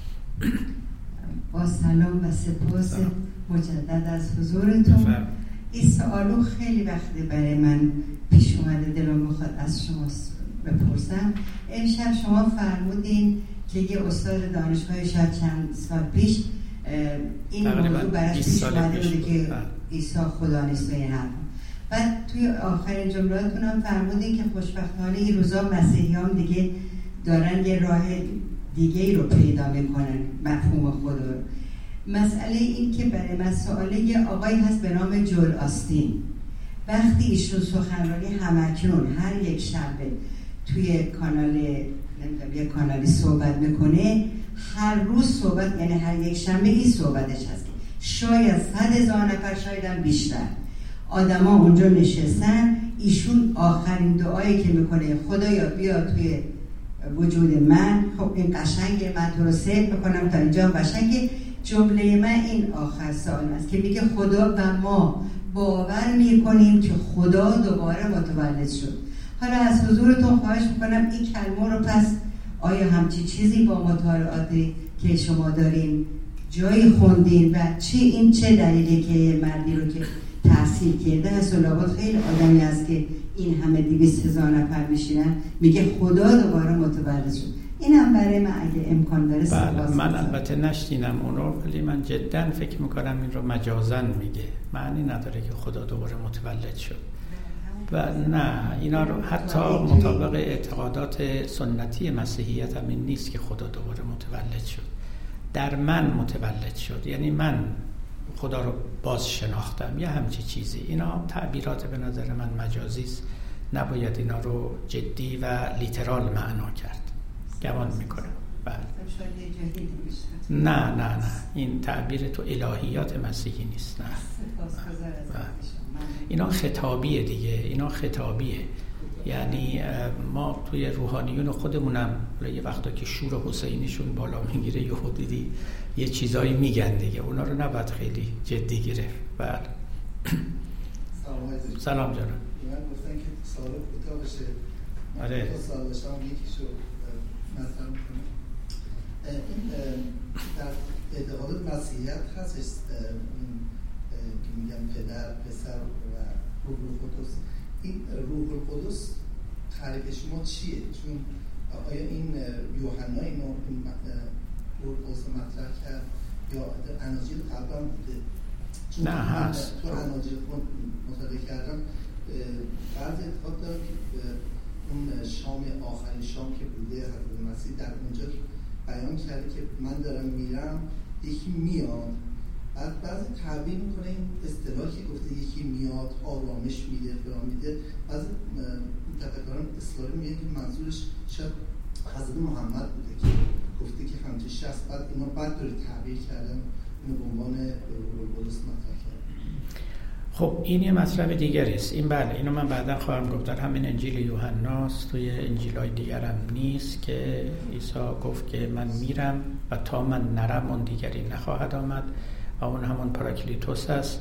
با سلام و سپاس مجدد از حضورتون. این سوالو خیلی وقتی برای من پیش اومده، دلم میخواد از شما بپرسم. امشب شما فرمودین که یه استاد دانشگاه شاید چند سال پیش این موضوع براش پیش اومده بوده که عیسی خدا نیست و این حرف. بعد توی آخرین جملاتون هم فرمودین که خوشبختانه این روزا مسیحی هم دیگه دارن یه راه دیگه رو پیدا میکنن مفهوم خدا رو. مسئله این که برای من سواله، یه آقایی هست به نام جول آستین. وقتی ایشون سخنرانی همکنون هر یک شنبه توی کانال یه کانالی صحبت میکنه، هر روز صحبت، یعنی هر یک شنبه این صحبتش هست که شاید صد هزار نفر، شاید هم بیشتر آدم ها اونجا نشستن. ایشون آخرین دعایی که میکنه خدایا بیا توی وجود من. خب این قشنگه، من تو رو سیو میکنم تا اینجا قشنگه. جمله من این آخر سال است که میگه خدا و ما باور میکنیم که خدا دوباره متولد شد. حالا از حضورتون خواهش میکنم این کلمه رو پس آیا همچی چیزی با مطالعاتی که شما دارین جایی خوندین و چی این چه دلیلی که مردی رو که تحصیل کرده هست و لابد خیلی آدمی هست که این همه دویست هزار نفر میشینن میگه خدا دوباره متولد شد. اینم برای من اگه امکان داره بله، من البته نشتینم اون رو، ولی من جدا فکر میکنم این رو مجازن میگه، معنی نداره که خدا دوباره متولد شد. و نه اینا رو حتی مطابق اعتقادات سنتی مسیحیت هم این نیست که خدا دوباره متولد شد. در من متولد شد، یعنی من خدا رو باز شناختم یا همچی چیزی. اینا تعبیرات به نظر من مجازی است، نباید اینا رو جدی و لیترال معنا کرد. گمان میکنم. بله. نه نه نه این تعبیر تو الهیات مسیحی نیست. نه. اینا خطابیه دیگه، اینا خطابیه. یعنی ما توی روحانیون خودمونم یه وقتا که شور حسینیشون بالا میگیره یه حدودی یه چیزایی میگن دیگه، اونا رو نباید خیلی جدی گرفت. بله. سلام سلام جانم. من گفتن که سوال کوتاه بشه. آره. دو سال باشم یکیشو مطرح میکنم. این در اعتقاد مسیحیت هست این که میگن پدر، پسر و روح القدس. این روح القدس تعریف شما چیه؟ چون آیا این یوحنا اینو این روح القدس مطرح کرد یا اناجیل قبلا بوده؟ نه هست. تو اناجیل مطالعه کردم بعضی اعتقاد دارم که اون شام آخرین شام که بوده حضرت مسیح در اونجا بیان کرده که من دارم میرم یکی میاد، بعد بعضی تعبیر میکنه این اصطلاحی که گفته یکی میاد آرامش میده فرام میده، بعضی متفکران اصطلاحی میگه که منظورش شاید حضرت محمد بوده که گفته که همچه شخص، بعد اینا بعد داره تعبیر کردن اینو به عنوان روح القدس مطرح کرد. خب این یه مطلب دیگری است. این بله اینو من بعدا خواهم گفت، در همین انجیل یوحناست، توی انجیل‌های دیگر هم نیست که عیسی گفت که من میرم و تا من نرم اون دیگری نخواهد آمد و اون همون پاراکلیتوس است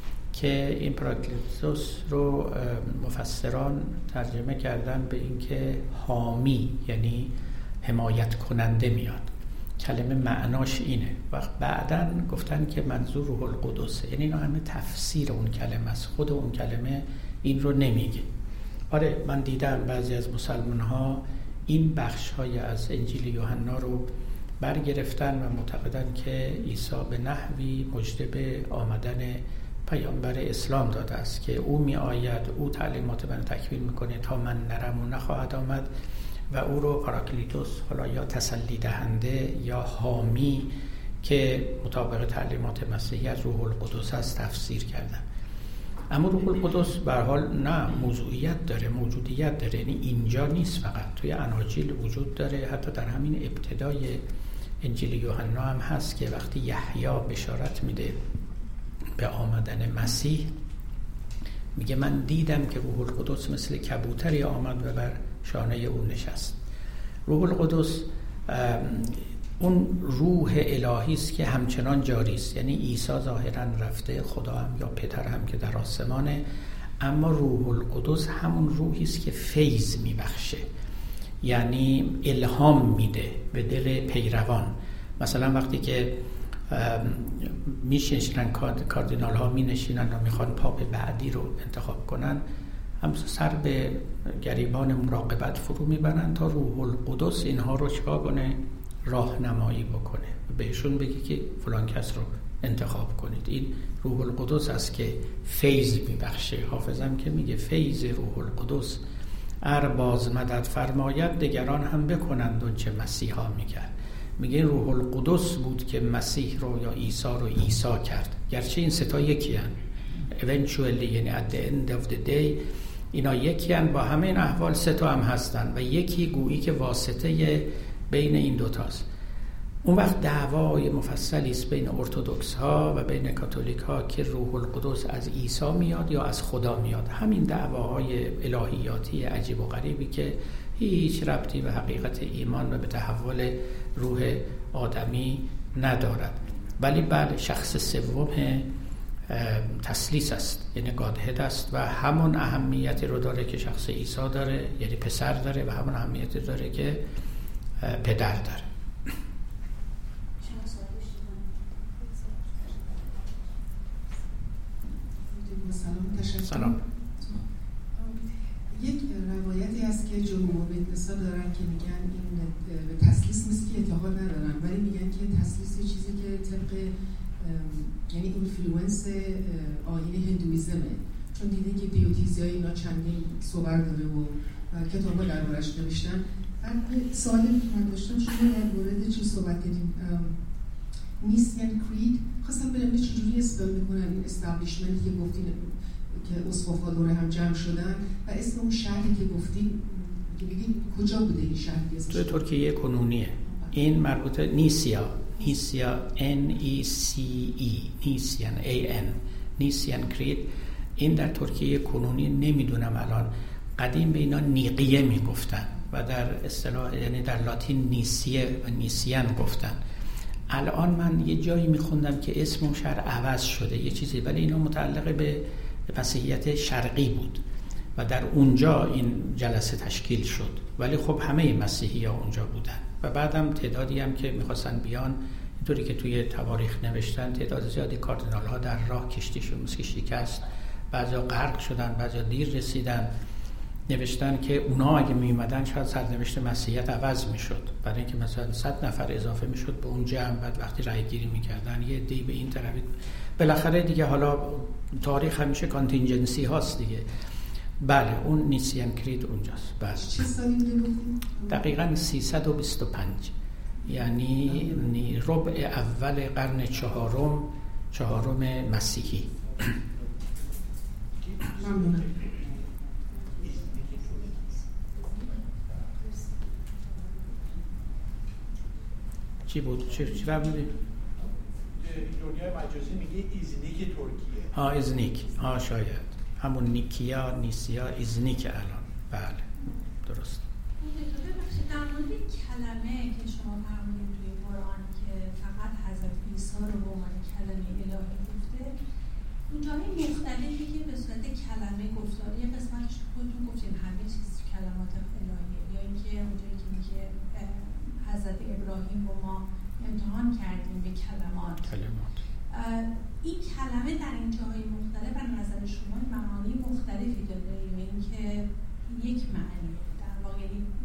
که این پاراکلیتوس رو مفسران ترجمه کردن به اینکه حامی، یعنی حمایت کننده میاد. کلمه معناش اینه و بعداً گفتن که منظور روح القدسه، یعنی اینا همه تفسیر اون کلمه است، خود اون کلمه این رو نمیگه. آره من دیدم بعضی از مسلمان ها این بخش های از انجیل یوحنا رو برگرفتن و معتقدن که عیسی به نحوی مژده به آمدن پیامبر اسلام داده است که او می آید، او تعلیمات من تکمیل میکنه تا من نرم و نخواهد آمد و او رو پاراکلیتوس، حالا یا تسلی دهنده یا حامی که مطابق تعلیمات مسیحی از روح القدس است تفسیر کردن. اما روح القدس به هر حال نه موضوعیت داره، موجودیت داره، یعنی اینجا نیست، فقط توی اناجیل وجود داره. حتی در همین ابتدای انجیل یوحنا هم هست که وقتی یحیی بشارت میده به آمدن مسیح میگه من دیدم که روح القدس مثل کبوتری آمد و بر شانه او نشست. روح القدس اون روح الهی است که همچنان جاری است، یعنی عیسی ظاهرا رفته، خدا هم یا پدر هم که در آسمانه، اما روح القدس همون روحی است که فیض میبخشه، یعنی الهام میده به دل پیروان. مثلا وقتی که میشنشنن کاردینال ها می نشینن و میخوان پاپ بعدی رو انتخاب کنن، هم سر به گریبان مراقبت فرو میبرن تا روح القدس اینها رو چیکار کنه؟ راهنمایی بکنه، بهشون بگی که فلان کس رو انتخاب کنید. این روح القدس است که فیض میبخشه. حافظم که میگه فیض روح القدس ار باز مدد فرماید دگران هم بکنند اون چه مسیحا میکرد. میگه روح القدس بود که مسیح رو یا عیسی رو عیسی کرد، گرچه این ستا یکی هن eventually، یعنی at the end of the day اینا یکی هن، با همه این احوال ستا هم هستن و یکی گویی که واسطه بین این دوتاست. اون وقت دعوای مفصلی است بین ارتدوکس ها و بین کاتولیک ها که روح القدس از عیسی میاد یا از خدا میاد. همین دعواهای الهیاتی عجیب و غریبی که هیچ ربطی به حقیقت ایمان و به تحول روح آدمی ندارد. ولی بله شخص سوم تثلیث است، یعنی گادهد است و همون اهمیتی رو داره که شخص عیسی داره، یعنی پسر داره، و همون اهمیتی داره که پدر داره. سلام. یک روایتی هست که جمهور ویتنس‌ها دارن که میگن این به تثلیث نیست که اعتقاد ندارن، ولی میگن که تثلیث یه چیزی که طبق یعنی اینفلوئنس آیین هندویزمه، چون دیدین که بیوتیزیای اینا چندین صور داره و کتابا دربارش نوشتن. بعد سوالی که من داشتم شما در مورد چی صحبت کردیم، نیسین کرید، خواستم بدونم چجوری اسپل میکنن این استابلیشمنتی که گفتین که اسقف‌ها دور هم جمع شدن و اسم اون شهری که گفتین که بگین کجا بوده این شهر؟ توی ترکیه کنونیه. این مربوط نیسیا، نیسیا N E C E، نیسیان A N، نیسیان کرید. این در ترکیه کنونی. نمیدونم الان، قدیم به اینا نیقیه میگفتن و در اصطلاح یعنی در لاتین نیسیه و نیسیان گفتن. الان من یه جایی میخوندم که اسم اون شهر عوض شده یه چیزی، ولی اینا متعلق به مسیحیت شرقی بود و در اونجا این جلسه تشکیل شد، ولی خب همه مسیحی ها اونجا بودن و بعدم تعدادی هم که میخواستن بیان، اینطوری که توی تواریخ نوشتن تعداد زیادی کاردینال ها در راه کشتیشون شکست، بعضیا غرق شدن، بعضیا دیر رسیدن. نوشتن که اونا اگه می اومدن شاید سرنوشت مسیحیت عوض میشد، برای اینکه مثلا صد نفر اضافه میشد به اون جمع، بعد وقتی رای گیری میکردن یه عده‌ای به این طرف. بالاخره دیگه حالا تاریخ همیشه کانتینجنسی هاست دیگه. بله اون نیسیان کرید اونجاست. بله چه سالی بوده؟ دقیقاً سیصد و بیست و پنج، یعنی ربع اول قرن چهارم چهارم مسیحی. ممنونم. چی بود؟ چی چی بودی؟ دنیای مجازی میگه ایزنیک ترکیه. آه ایزنیک، آه شاید همون نیکیا نیسیا ایزنیک الان. بله درست. در مورد کلمه که شما فرمودید توی قرآن که فقط حضرت عیسی رو به عنوان کلمه الهی گفته، اونجاهای مختلفی که به صورت کلمه گفتار، یه قسمتش خودتون گفتین همه چیز کلمات الهیه، یا اینکه اونجایی که میگه حضرت ابراهیم رو ما امتحان کردیم به کلمات. کلمات. این کلمه در این جاهای مختلف از نظر شما معانی مختلفی داره یا اینکه یک معنی در واقع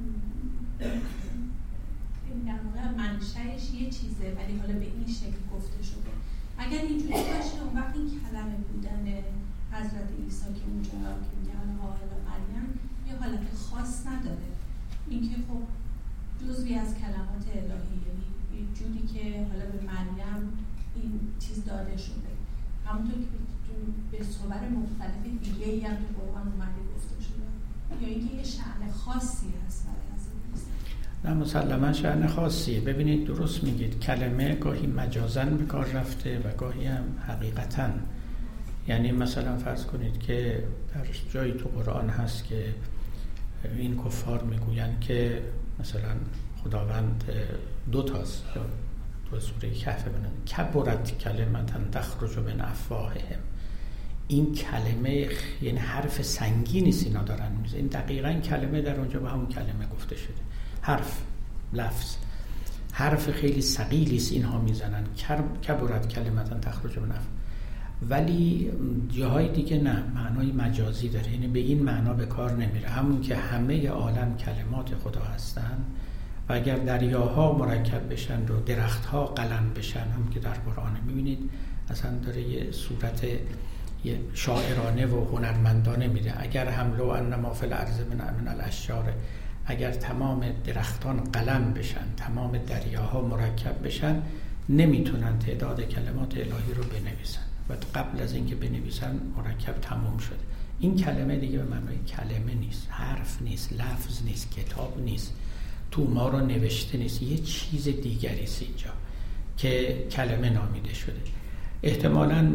در واقع منشأش یه چیزه ولی حالا به این شکل گفته شده؟ اگر اینجوری باشه اون وقت این کلمه بودن حضرت عیسی که اونجا که میگه حالا مریم یه حالت خاص نداره، اینکه خب جزوی از کلمات الهی، یعنی جوری که حالا به مریم این چیز داده شده، همونطور که به صور مختلف دیگه ای هم تو قرآن اومده گفته شده، یا اینکه یه شأن خاصی هست برای حضرت عیسی؟ نه مسلما شأن خاصیه. ببینید درست میگید، کلمه گاهی مجازن به کار رفته و گاهی هم حقیقتا. یعنی مثلا فرض کنید که در جایی تو قرآن هست که این کفار میگوین که مثلا خداوند دو تاست، یا تو سوره کهف بنن کبرت کلمتن تخرج من افواههم. این کلمه یعنی حرف سنگینی سینا دارن میزه. این دقیقاً کلمه در اونجا به همون کلمه گفته شده. حرف، لفظ، حرف خیلی ثقیلی است اینها میزنن. کبرت کلمتن تخرج من افواههم. ولی جاهای دیگه نه، معنای مجازی داره، یعنی به این معنا به کار نمیره. همون که همه عالم کلمات خدا هستن و اگر دریاها مرکب بشن و درختها قلم بشن، هم که در قرآن میبینید اصلا داره یه صورت یه شاعرانه و هنرمندانه میده. اگر حملو انما فی الارض من من الاشجار، اگر تمام درختان قلم بشن، تمام دریاها مرکب بشن، نمیتونن تعداد کلمات الهی رو بنویسن و قبل از اینکه بنویسن مرکب تموم شده. این کلمه دیگه به معنای کلمه نیست، حرف نیست، لفظ نیست، کتاب نیست، تو ما رو نوشته نیست، یه چیز دیگری است اینجا که کلمه نامیده شده. احتمالاً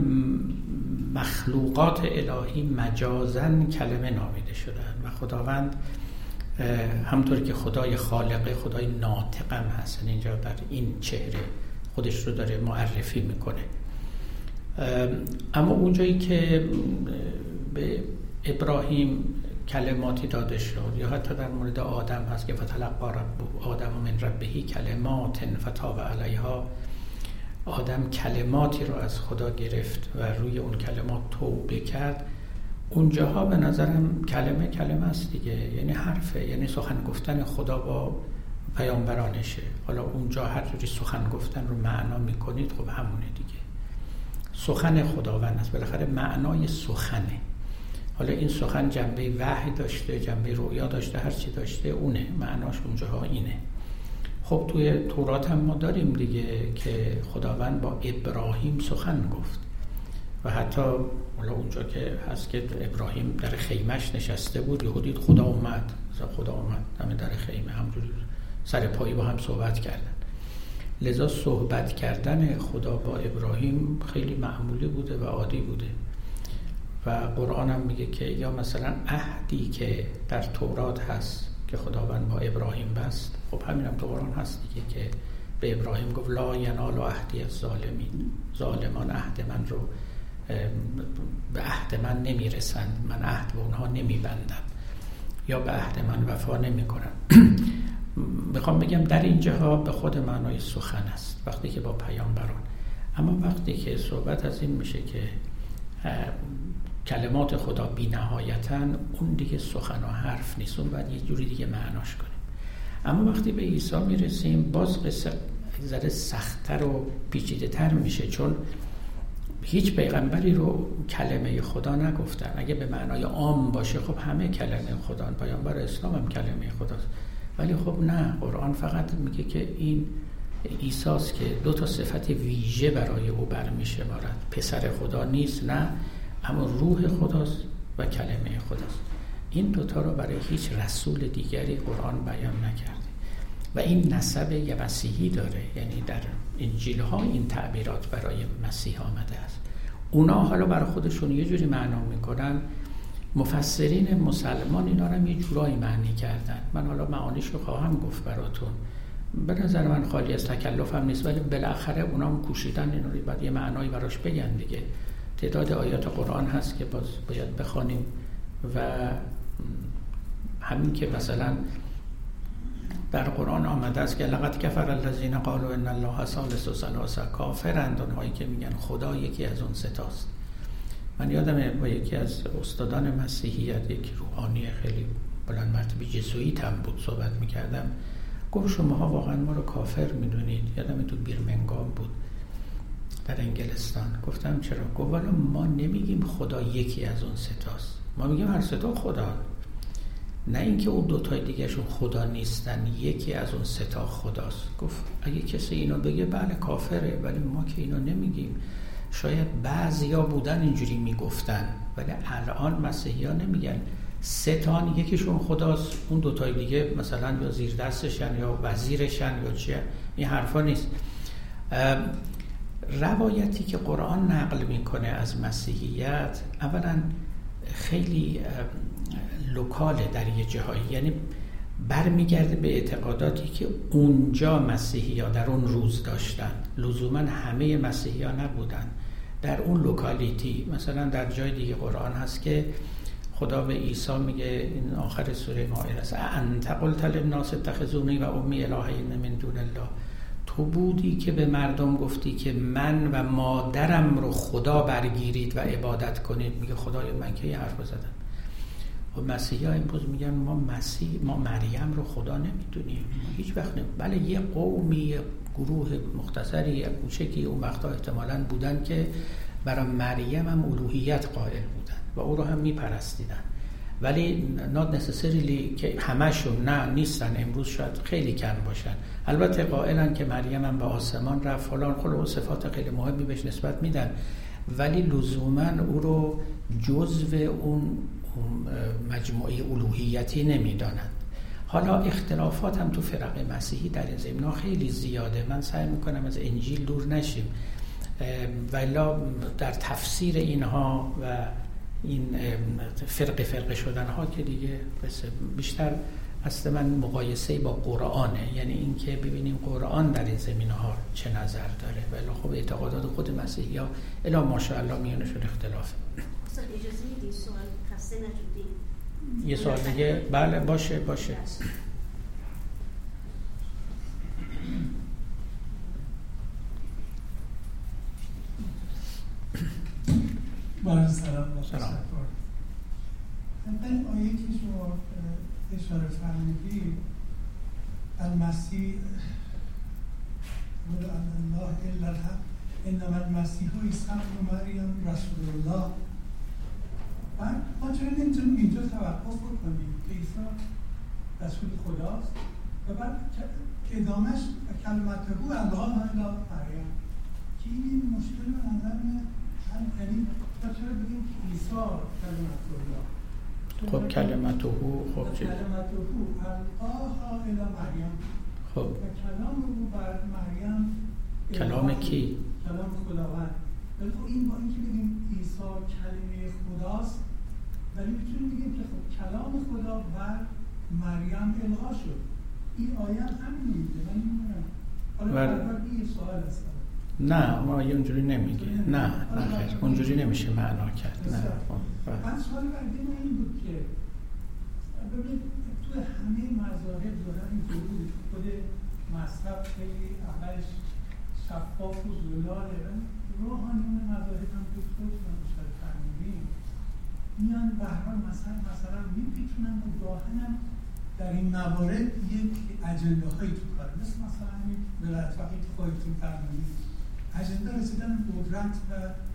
مخلوقات الهی مجازاً کلمه نامیده شدن و خداوند همطور که خدای خالقه، خدای ناطقم هستن، اینجا در این چهره خودش رو داره معرفی میکنه. اما اونجایی که به ابراهیم کلماتی داده شد، یا حتی در مورد آدم هست که فتلقی ربه آدم من ربه کلمات فتاب علیها، آدم کلماتی رو از خدا گرفت و روی اون کلمات توبه کرد. اونجاها به نظرم کلمه کلمه است دیگه، یعنی حرفه، یعنی سخن گفتن خدا با پیامبرانشه. حالا اونجا هر جوری سخن گفتن رو معنا میکنید، خب همونه دیگه، سخن خداوند است، بالاخره معنای سخنه. حالا این سخن جنبه وحی داشته، جنبه رؤیا داشته، هر چی داشته اونه، معناش اونجاها اینه. خب توی تورات هم ما داریم دیگه که خداوند با ابراهیم سخن گفت و حتی حالا اونجا که هست که ابراهیم در خیمش نشسته بود، یهو دید خدا اومد، خدا اومد همه در خیمه همجوری سر پایی با هم صحبت کردن. لذا صحبت کردن خدا با ابراهیم خیلی معمولی بوده و عادی بوده و قرآن هم میگه که یا مثلا عهدی که در تورات هست که خداوند با ابراهیم بست، خب همین هم تو قرآن هست دیگه که به ابراهیم گفت لا ینال عهدی الظالمین، ظالمان عهد من رو به عهد من نمیرسند، من عهد به اونها نمیبندم یا به عهد من وفا نمیکنم. میخوام بگم در این جاها به خود معنای سخن است وقتی که با پیامبران. اما وقتی که صحبت از این میشه که کلمات خدا بی نهایتاً، اون دیگه سخن و حرف نیست، اون باید یه جوری دیگه معناش کنیم. اما وقتی به عیسی میرسیم باز قصه ذره سخت‌تر و پیچیده‌تر میشه، چون هیچ پیغمبری رو کلمه خدا نگفتن. اگه به معنای عام باشه خب همه کلمه خدا، پیامبر اسلام هم کلمه خداست، ولی خب نه، قرآن فقط میگه که این عیسی‌ست که دو تا صفت ویژه برای او برمی‌شمارد. پسر خدا نیست، نه، اما روح خداست و کلمه خداست. این دوتا رو برای هیچ رسول دیگری قرآن بیان نکرده و این نسب یه مسیحی داره، یعنی در انجیل ها این تعبیرات برای مسیح آمده است. اونا حالا برای خودشون یه جوری معنا میکنن، مفسرین مسلمان اینا رو یه جورایی معنی کردن. من حالا معانیشو خواهم گفت براتون، به نظر من خالی از تکلف هم نیست، ولی بالاخره اونا هم کوشیدن اینا رو باید یه معنایی براش بگن دیگه. تعداد آیات قرآن هست که باز باید بخوانیم و همین که مثلا در قرآن آمده است که لقد کفر الذین قالوا ان الله ثالث ثلاثه، کافرند اونهایی که میگن خدا یکی از اون ستاست. من یادمه با یکی از استادان مسیحیت، یک روحانی خیلی بلند مرتبه جزوئیت هم بود، صحبت میکردم. گفت شماها واقعا ما رو کافر میدونید. یادمه تو بیرمنگام بود در انگلستان. گفتم چرا؟ گفت والا ما نمیگیم خدا یکی از اون ستاست، ما میگیم هر ستا خدا، نه اینکه اون دوتای دیگه شون خدا نیستن، یکی از اون ستا خداست. گفت اگه کسی اینو بگه بله کافره، ولی ما که اینو نمیگیم. شاید بعضیا بودن اینجوری میگفتن، ولی الان مسیحی ها نمیگن ستان یکیشون خداست، اون دوتای دیگه مثلا یا زیر دستشن یا وزیرشن یا چیه. این حرفا نیست. روایتی که قرآن نقل میکنه از مسیحیت اولا خیلی لوکاله در یه جاهایی، یعنی برمیگرده به اعتقاداتی که اونجا مسیحی ها در اون روز داشتن، لزوما همه مسیحی ها نبودن. در اون لوکالیتی مثلا در جای دیگه قرآن هست که خدا به عیسی میگه، این آخر سوره مائده است، انت قلت للناس اتخذونی و امی الهین من دون الله، تو بودی که به مردم گفتی که من و مادرم رو خدا برگیرید و عبادت کنید. میگه خدای من که یه حرف زدم. و مسیحی ها امروز میگن ما مسیح ما مریم رو خدا نمیدونیم، هیچ وقت نمید. بله یه قومی، یه گروه مختصری، یه کوچکی اون وقتا احتمالاً بودن که برای مریم هم الوهیت قائل بودن و او رو هم میپرستیدن، ولی not necessarily که همشون نه نیستن. امروز شاید خیلی کم باشن. البته قائلن که مریم هم به آسمان رفت فلان، خود صفات خیلی مهمی بهش نسبت میدن، ولی لزوما او رو جزو اون مجموعه الوهیتی نمیدانند. حالا اختلافات هم تو فرق مسیحی در این زمینه خیلی زیاده. من سعی میکنم از انجیل دور نشیم، ولی در تفسیر اینها و این فرق فرق شدن ها که دیگه بیشتر اصلا من مقایسه با قرآنه، یعنی این که ببینیم قرآن در این زمینه ها چه نظر داره. ولی خب اعتقادات خود مسیحی ها الا ماشاءالله میانشون اختلافه. اصلا اجازه میدید سوال خسته نشدید؟ یه سوال دیگه؟ بله باشه باشه. با سلام. سلام. این آیه که شما اشاره فرمودید، المسیح قل ان الله الا الحق انما المسیح عیسی ابن مریم رسول الله، بعد ما چرا نمیتونیم اینجا توقف بکنیم که عیسی رسول خداست و بعد ادامهش کلمته الله الا مریم، که این مشکل به نظر من یعنی ما چرا بگیم که عیسی کلمته الله؟ خب کلمته خب چی؟ کلمته القاها الی مریم، خب و کلام او بر مریم، کلام کی؟ کلام خداوند. ولی خب این با اینکه بگیم عیسی کلمه خداست، ولی میتونیم بگیم که خب کلام خدا بر مریم القا شد. این آیه هم همین میگه. من نمیدونم. حالا برای یه سوال هست. نه ما آیه اونجوری نمیگه. نه نه خیر اونجوری نمیشه معنا کرد. نه. من سوال بعدی من این بود که ببینید تو همه مذاهب دارن اینجوری خود مذهب خیلی اولش شفاف و زلاله، روحانیون مذاهب هم که خودتون اشاره فرمودین میان به هر حال مثلا مثلا میپیچونن و گاهن هم در این موارد یک اجنده هایی تو کار، مثل مثلا این ولایت فقیه که خودتون فرمودید، اجنده رسیدن قدرت و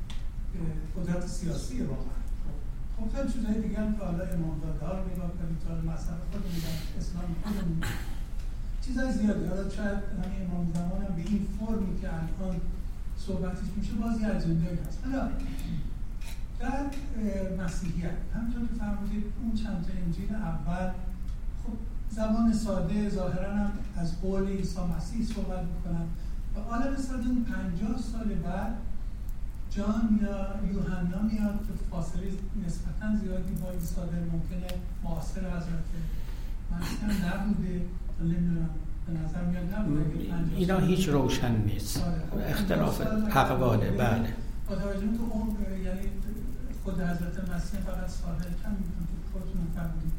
قدرت سیاسی واقعا. خب خیلی چیزهای دیگه هم که حالا امامزاده ها رو نگاه کنید، تا مذهب خودمون میگن اسلام خودمون چیزهای زیادی، حالا شاید همین امام زمان هم به این فرمی که الان صحبتش میشه باز یه اجنده‌ای هست. حالا در مسیحیت همونطور که فرمودید اون چند تا انجیل اول خب زبان ساده ظاهرا هم از قول عیسی مسیح صحبت میکنن و عالم ساده اون پنجاه سال بعد جان یا یوحنا میاد که فاصله نسبتا زیادی با عیسی در ممکنه معاصر حضرت مسیح نبوده، نمیدونم به نظر میاد نبوده. اینا هیچ روشن نیست، اختلاف اقواله. بله با توجه به اون یعنی خود حضرت مسیح فقط ساده کم میتونم که خودتون فرمودید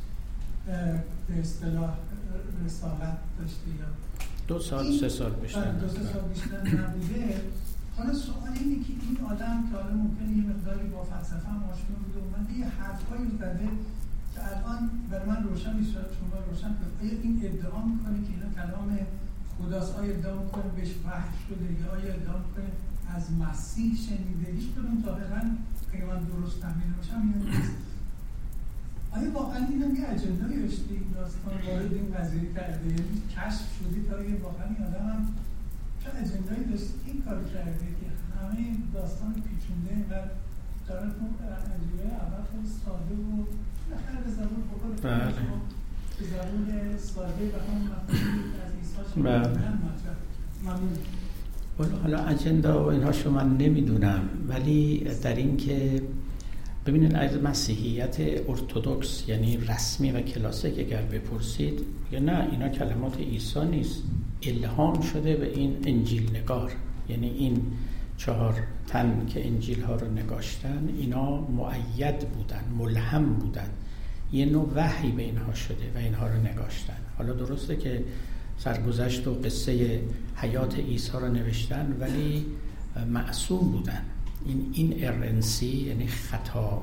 به اصطلاح رسالت داشته یا دو سال سه سال بیشتر دو سه سال بیشتر نبوده. حالا سوال اینه که این آدم که حالا ممکنه یه مقداری با فلسفه هم آشنا بوده اومده یه حرفایی زده که الان برای من روشن نیست، شاید شما روشن کنید. آیا این ادعا میکنه که اینا کلام خداست؟ آیا ادعا میکنه بهش وحی شده یا آیا ادعا میکنه از مسیح شنیده؟ هیچ کدوم ظاهرا اگه من درست فهمیده باشم اینو نیست. آیا واقعا این هم یه اجنده‌ای داشته این داستان وارد این قضیه کرده؟ یعنی کشف شدید تا یه واقعا این آدم هم چه اجنده‌ای داشته این کار کرده که همه داستان پیچونده اینقدر داره تو انجیل اول خیلی ساده و بالاخره به زبان بخور به زبان ساده و هم مفهومی که از عیسی شنیدن مطرح. ممنون. حالا اجنده و اینها شو من نمیدونم، ولی در این که ببینید از مسیحیت ارتدوکس یعنی رسمی و کلاسیک اگر بپرسید یا نه اینا کلمات عیسی نیست، الهام شده به این انجیل نگار، یعنی این چهار تن که انجیل ها رو نگاشتن اینا مؤید بودن، ملهم بودن، یه نوع وحی به اینها شده و اینها رو نگاشتن. حالا درسته که سرگذشت و قصه حیات عیسی رو نوشتن ولی معصوم بودن. این این ارنسی یعنی خطا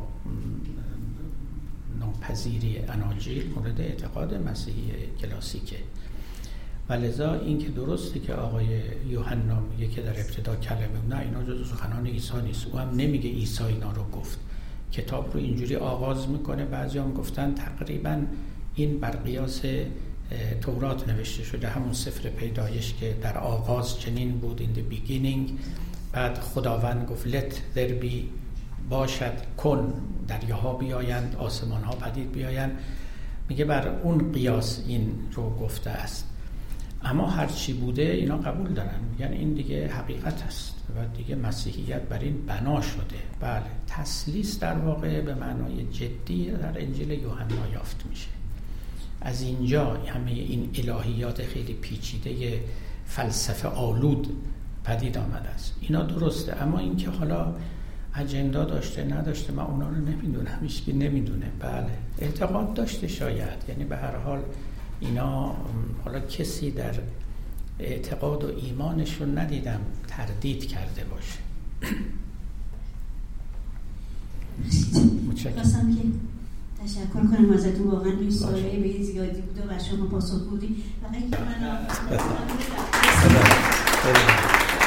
ناپذیری اناجیل مورد اعتقاد مسیحی کلاسیکه و لذا این که درسته که آقای یوحنا میگه که در ابتدا کلمه، نه اینا جز سخنان عیسی نیست. او هم نمیگه عیسی اینا رو گفت، کتاب رو اینجوری آغاز میکنه. بعضی هم گفتن تقریبا این بر قیاس تورات نوشته شده، همون سفر پیدایش که در آغاز چنین بود in the beginning، بعد خداوند گفت let there be باشد کن، دریاها بیایند، آسمان ها پدید بیایند، میگه بر اون قیاس این رو گفته است. اما هرچی بوده اینا قبول دارن، میگن این دیگه حقیقت است و دیگه مسیحیت بر این بنا شده. بله تثلیث در واقع به معنای جدی در انجیل یوحنا یافت میشه. از اینجا همه این الهیات خیلی پیچیده فلسفه آلود پدید آمده است. اینا درسته، اما این که حالا اجندا داشته نداشته من اونا رو نمیدونم، هیچکی نمیدونه. بله اعتقاد داشته شاید، یعنی به هر حال اینا حالا کسی در اعتقاد و ایمانشون ندیدم تردید کرده باشه. خواستم که تشکر کنم ازتون، واقعا این سوالی به زیادی بوده و شما پاسخ بودی و اگه من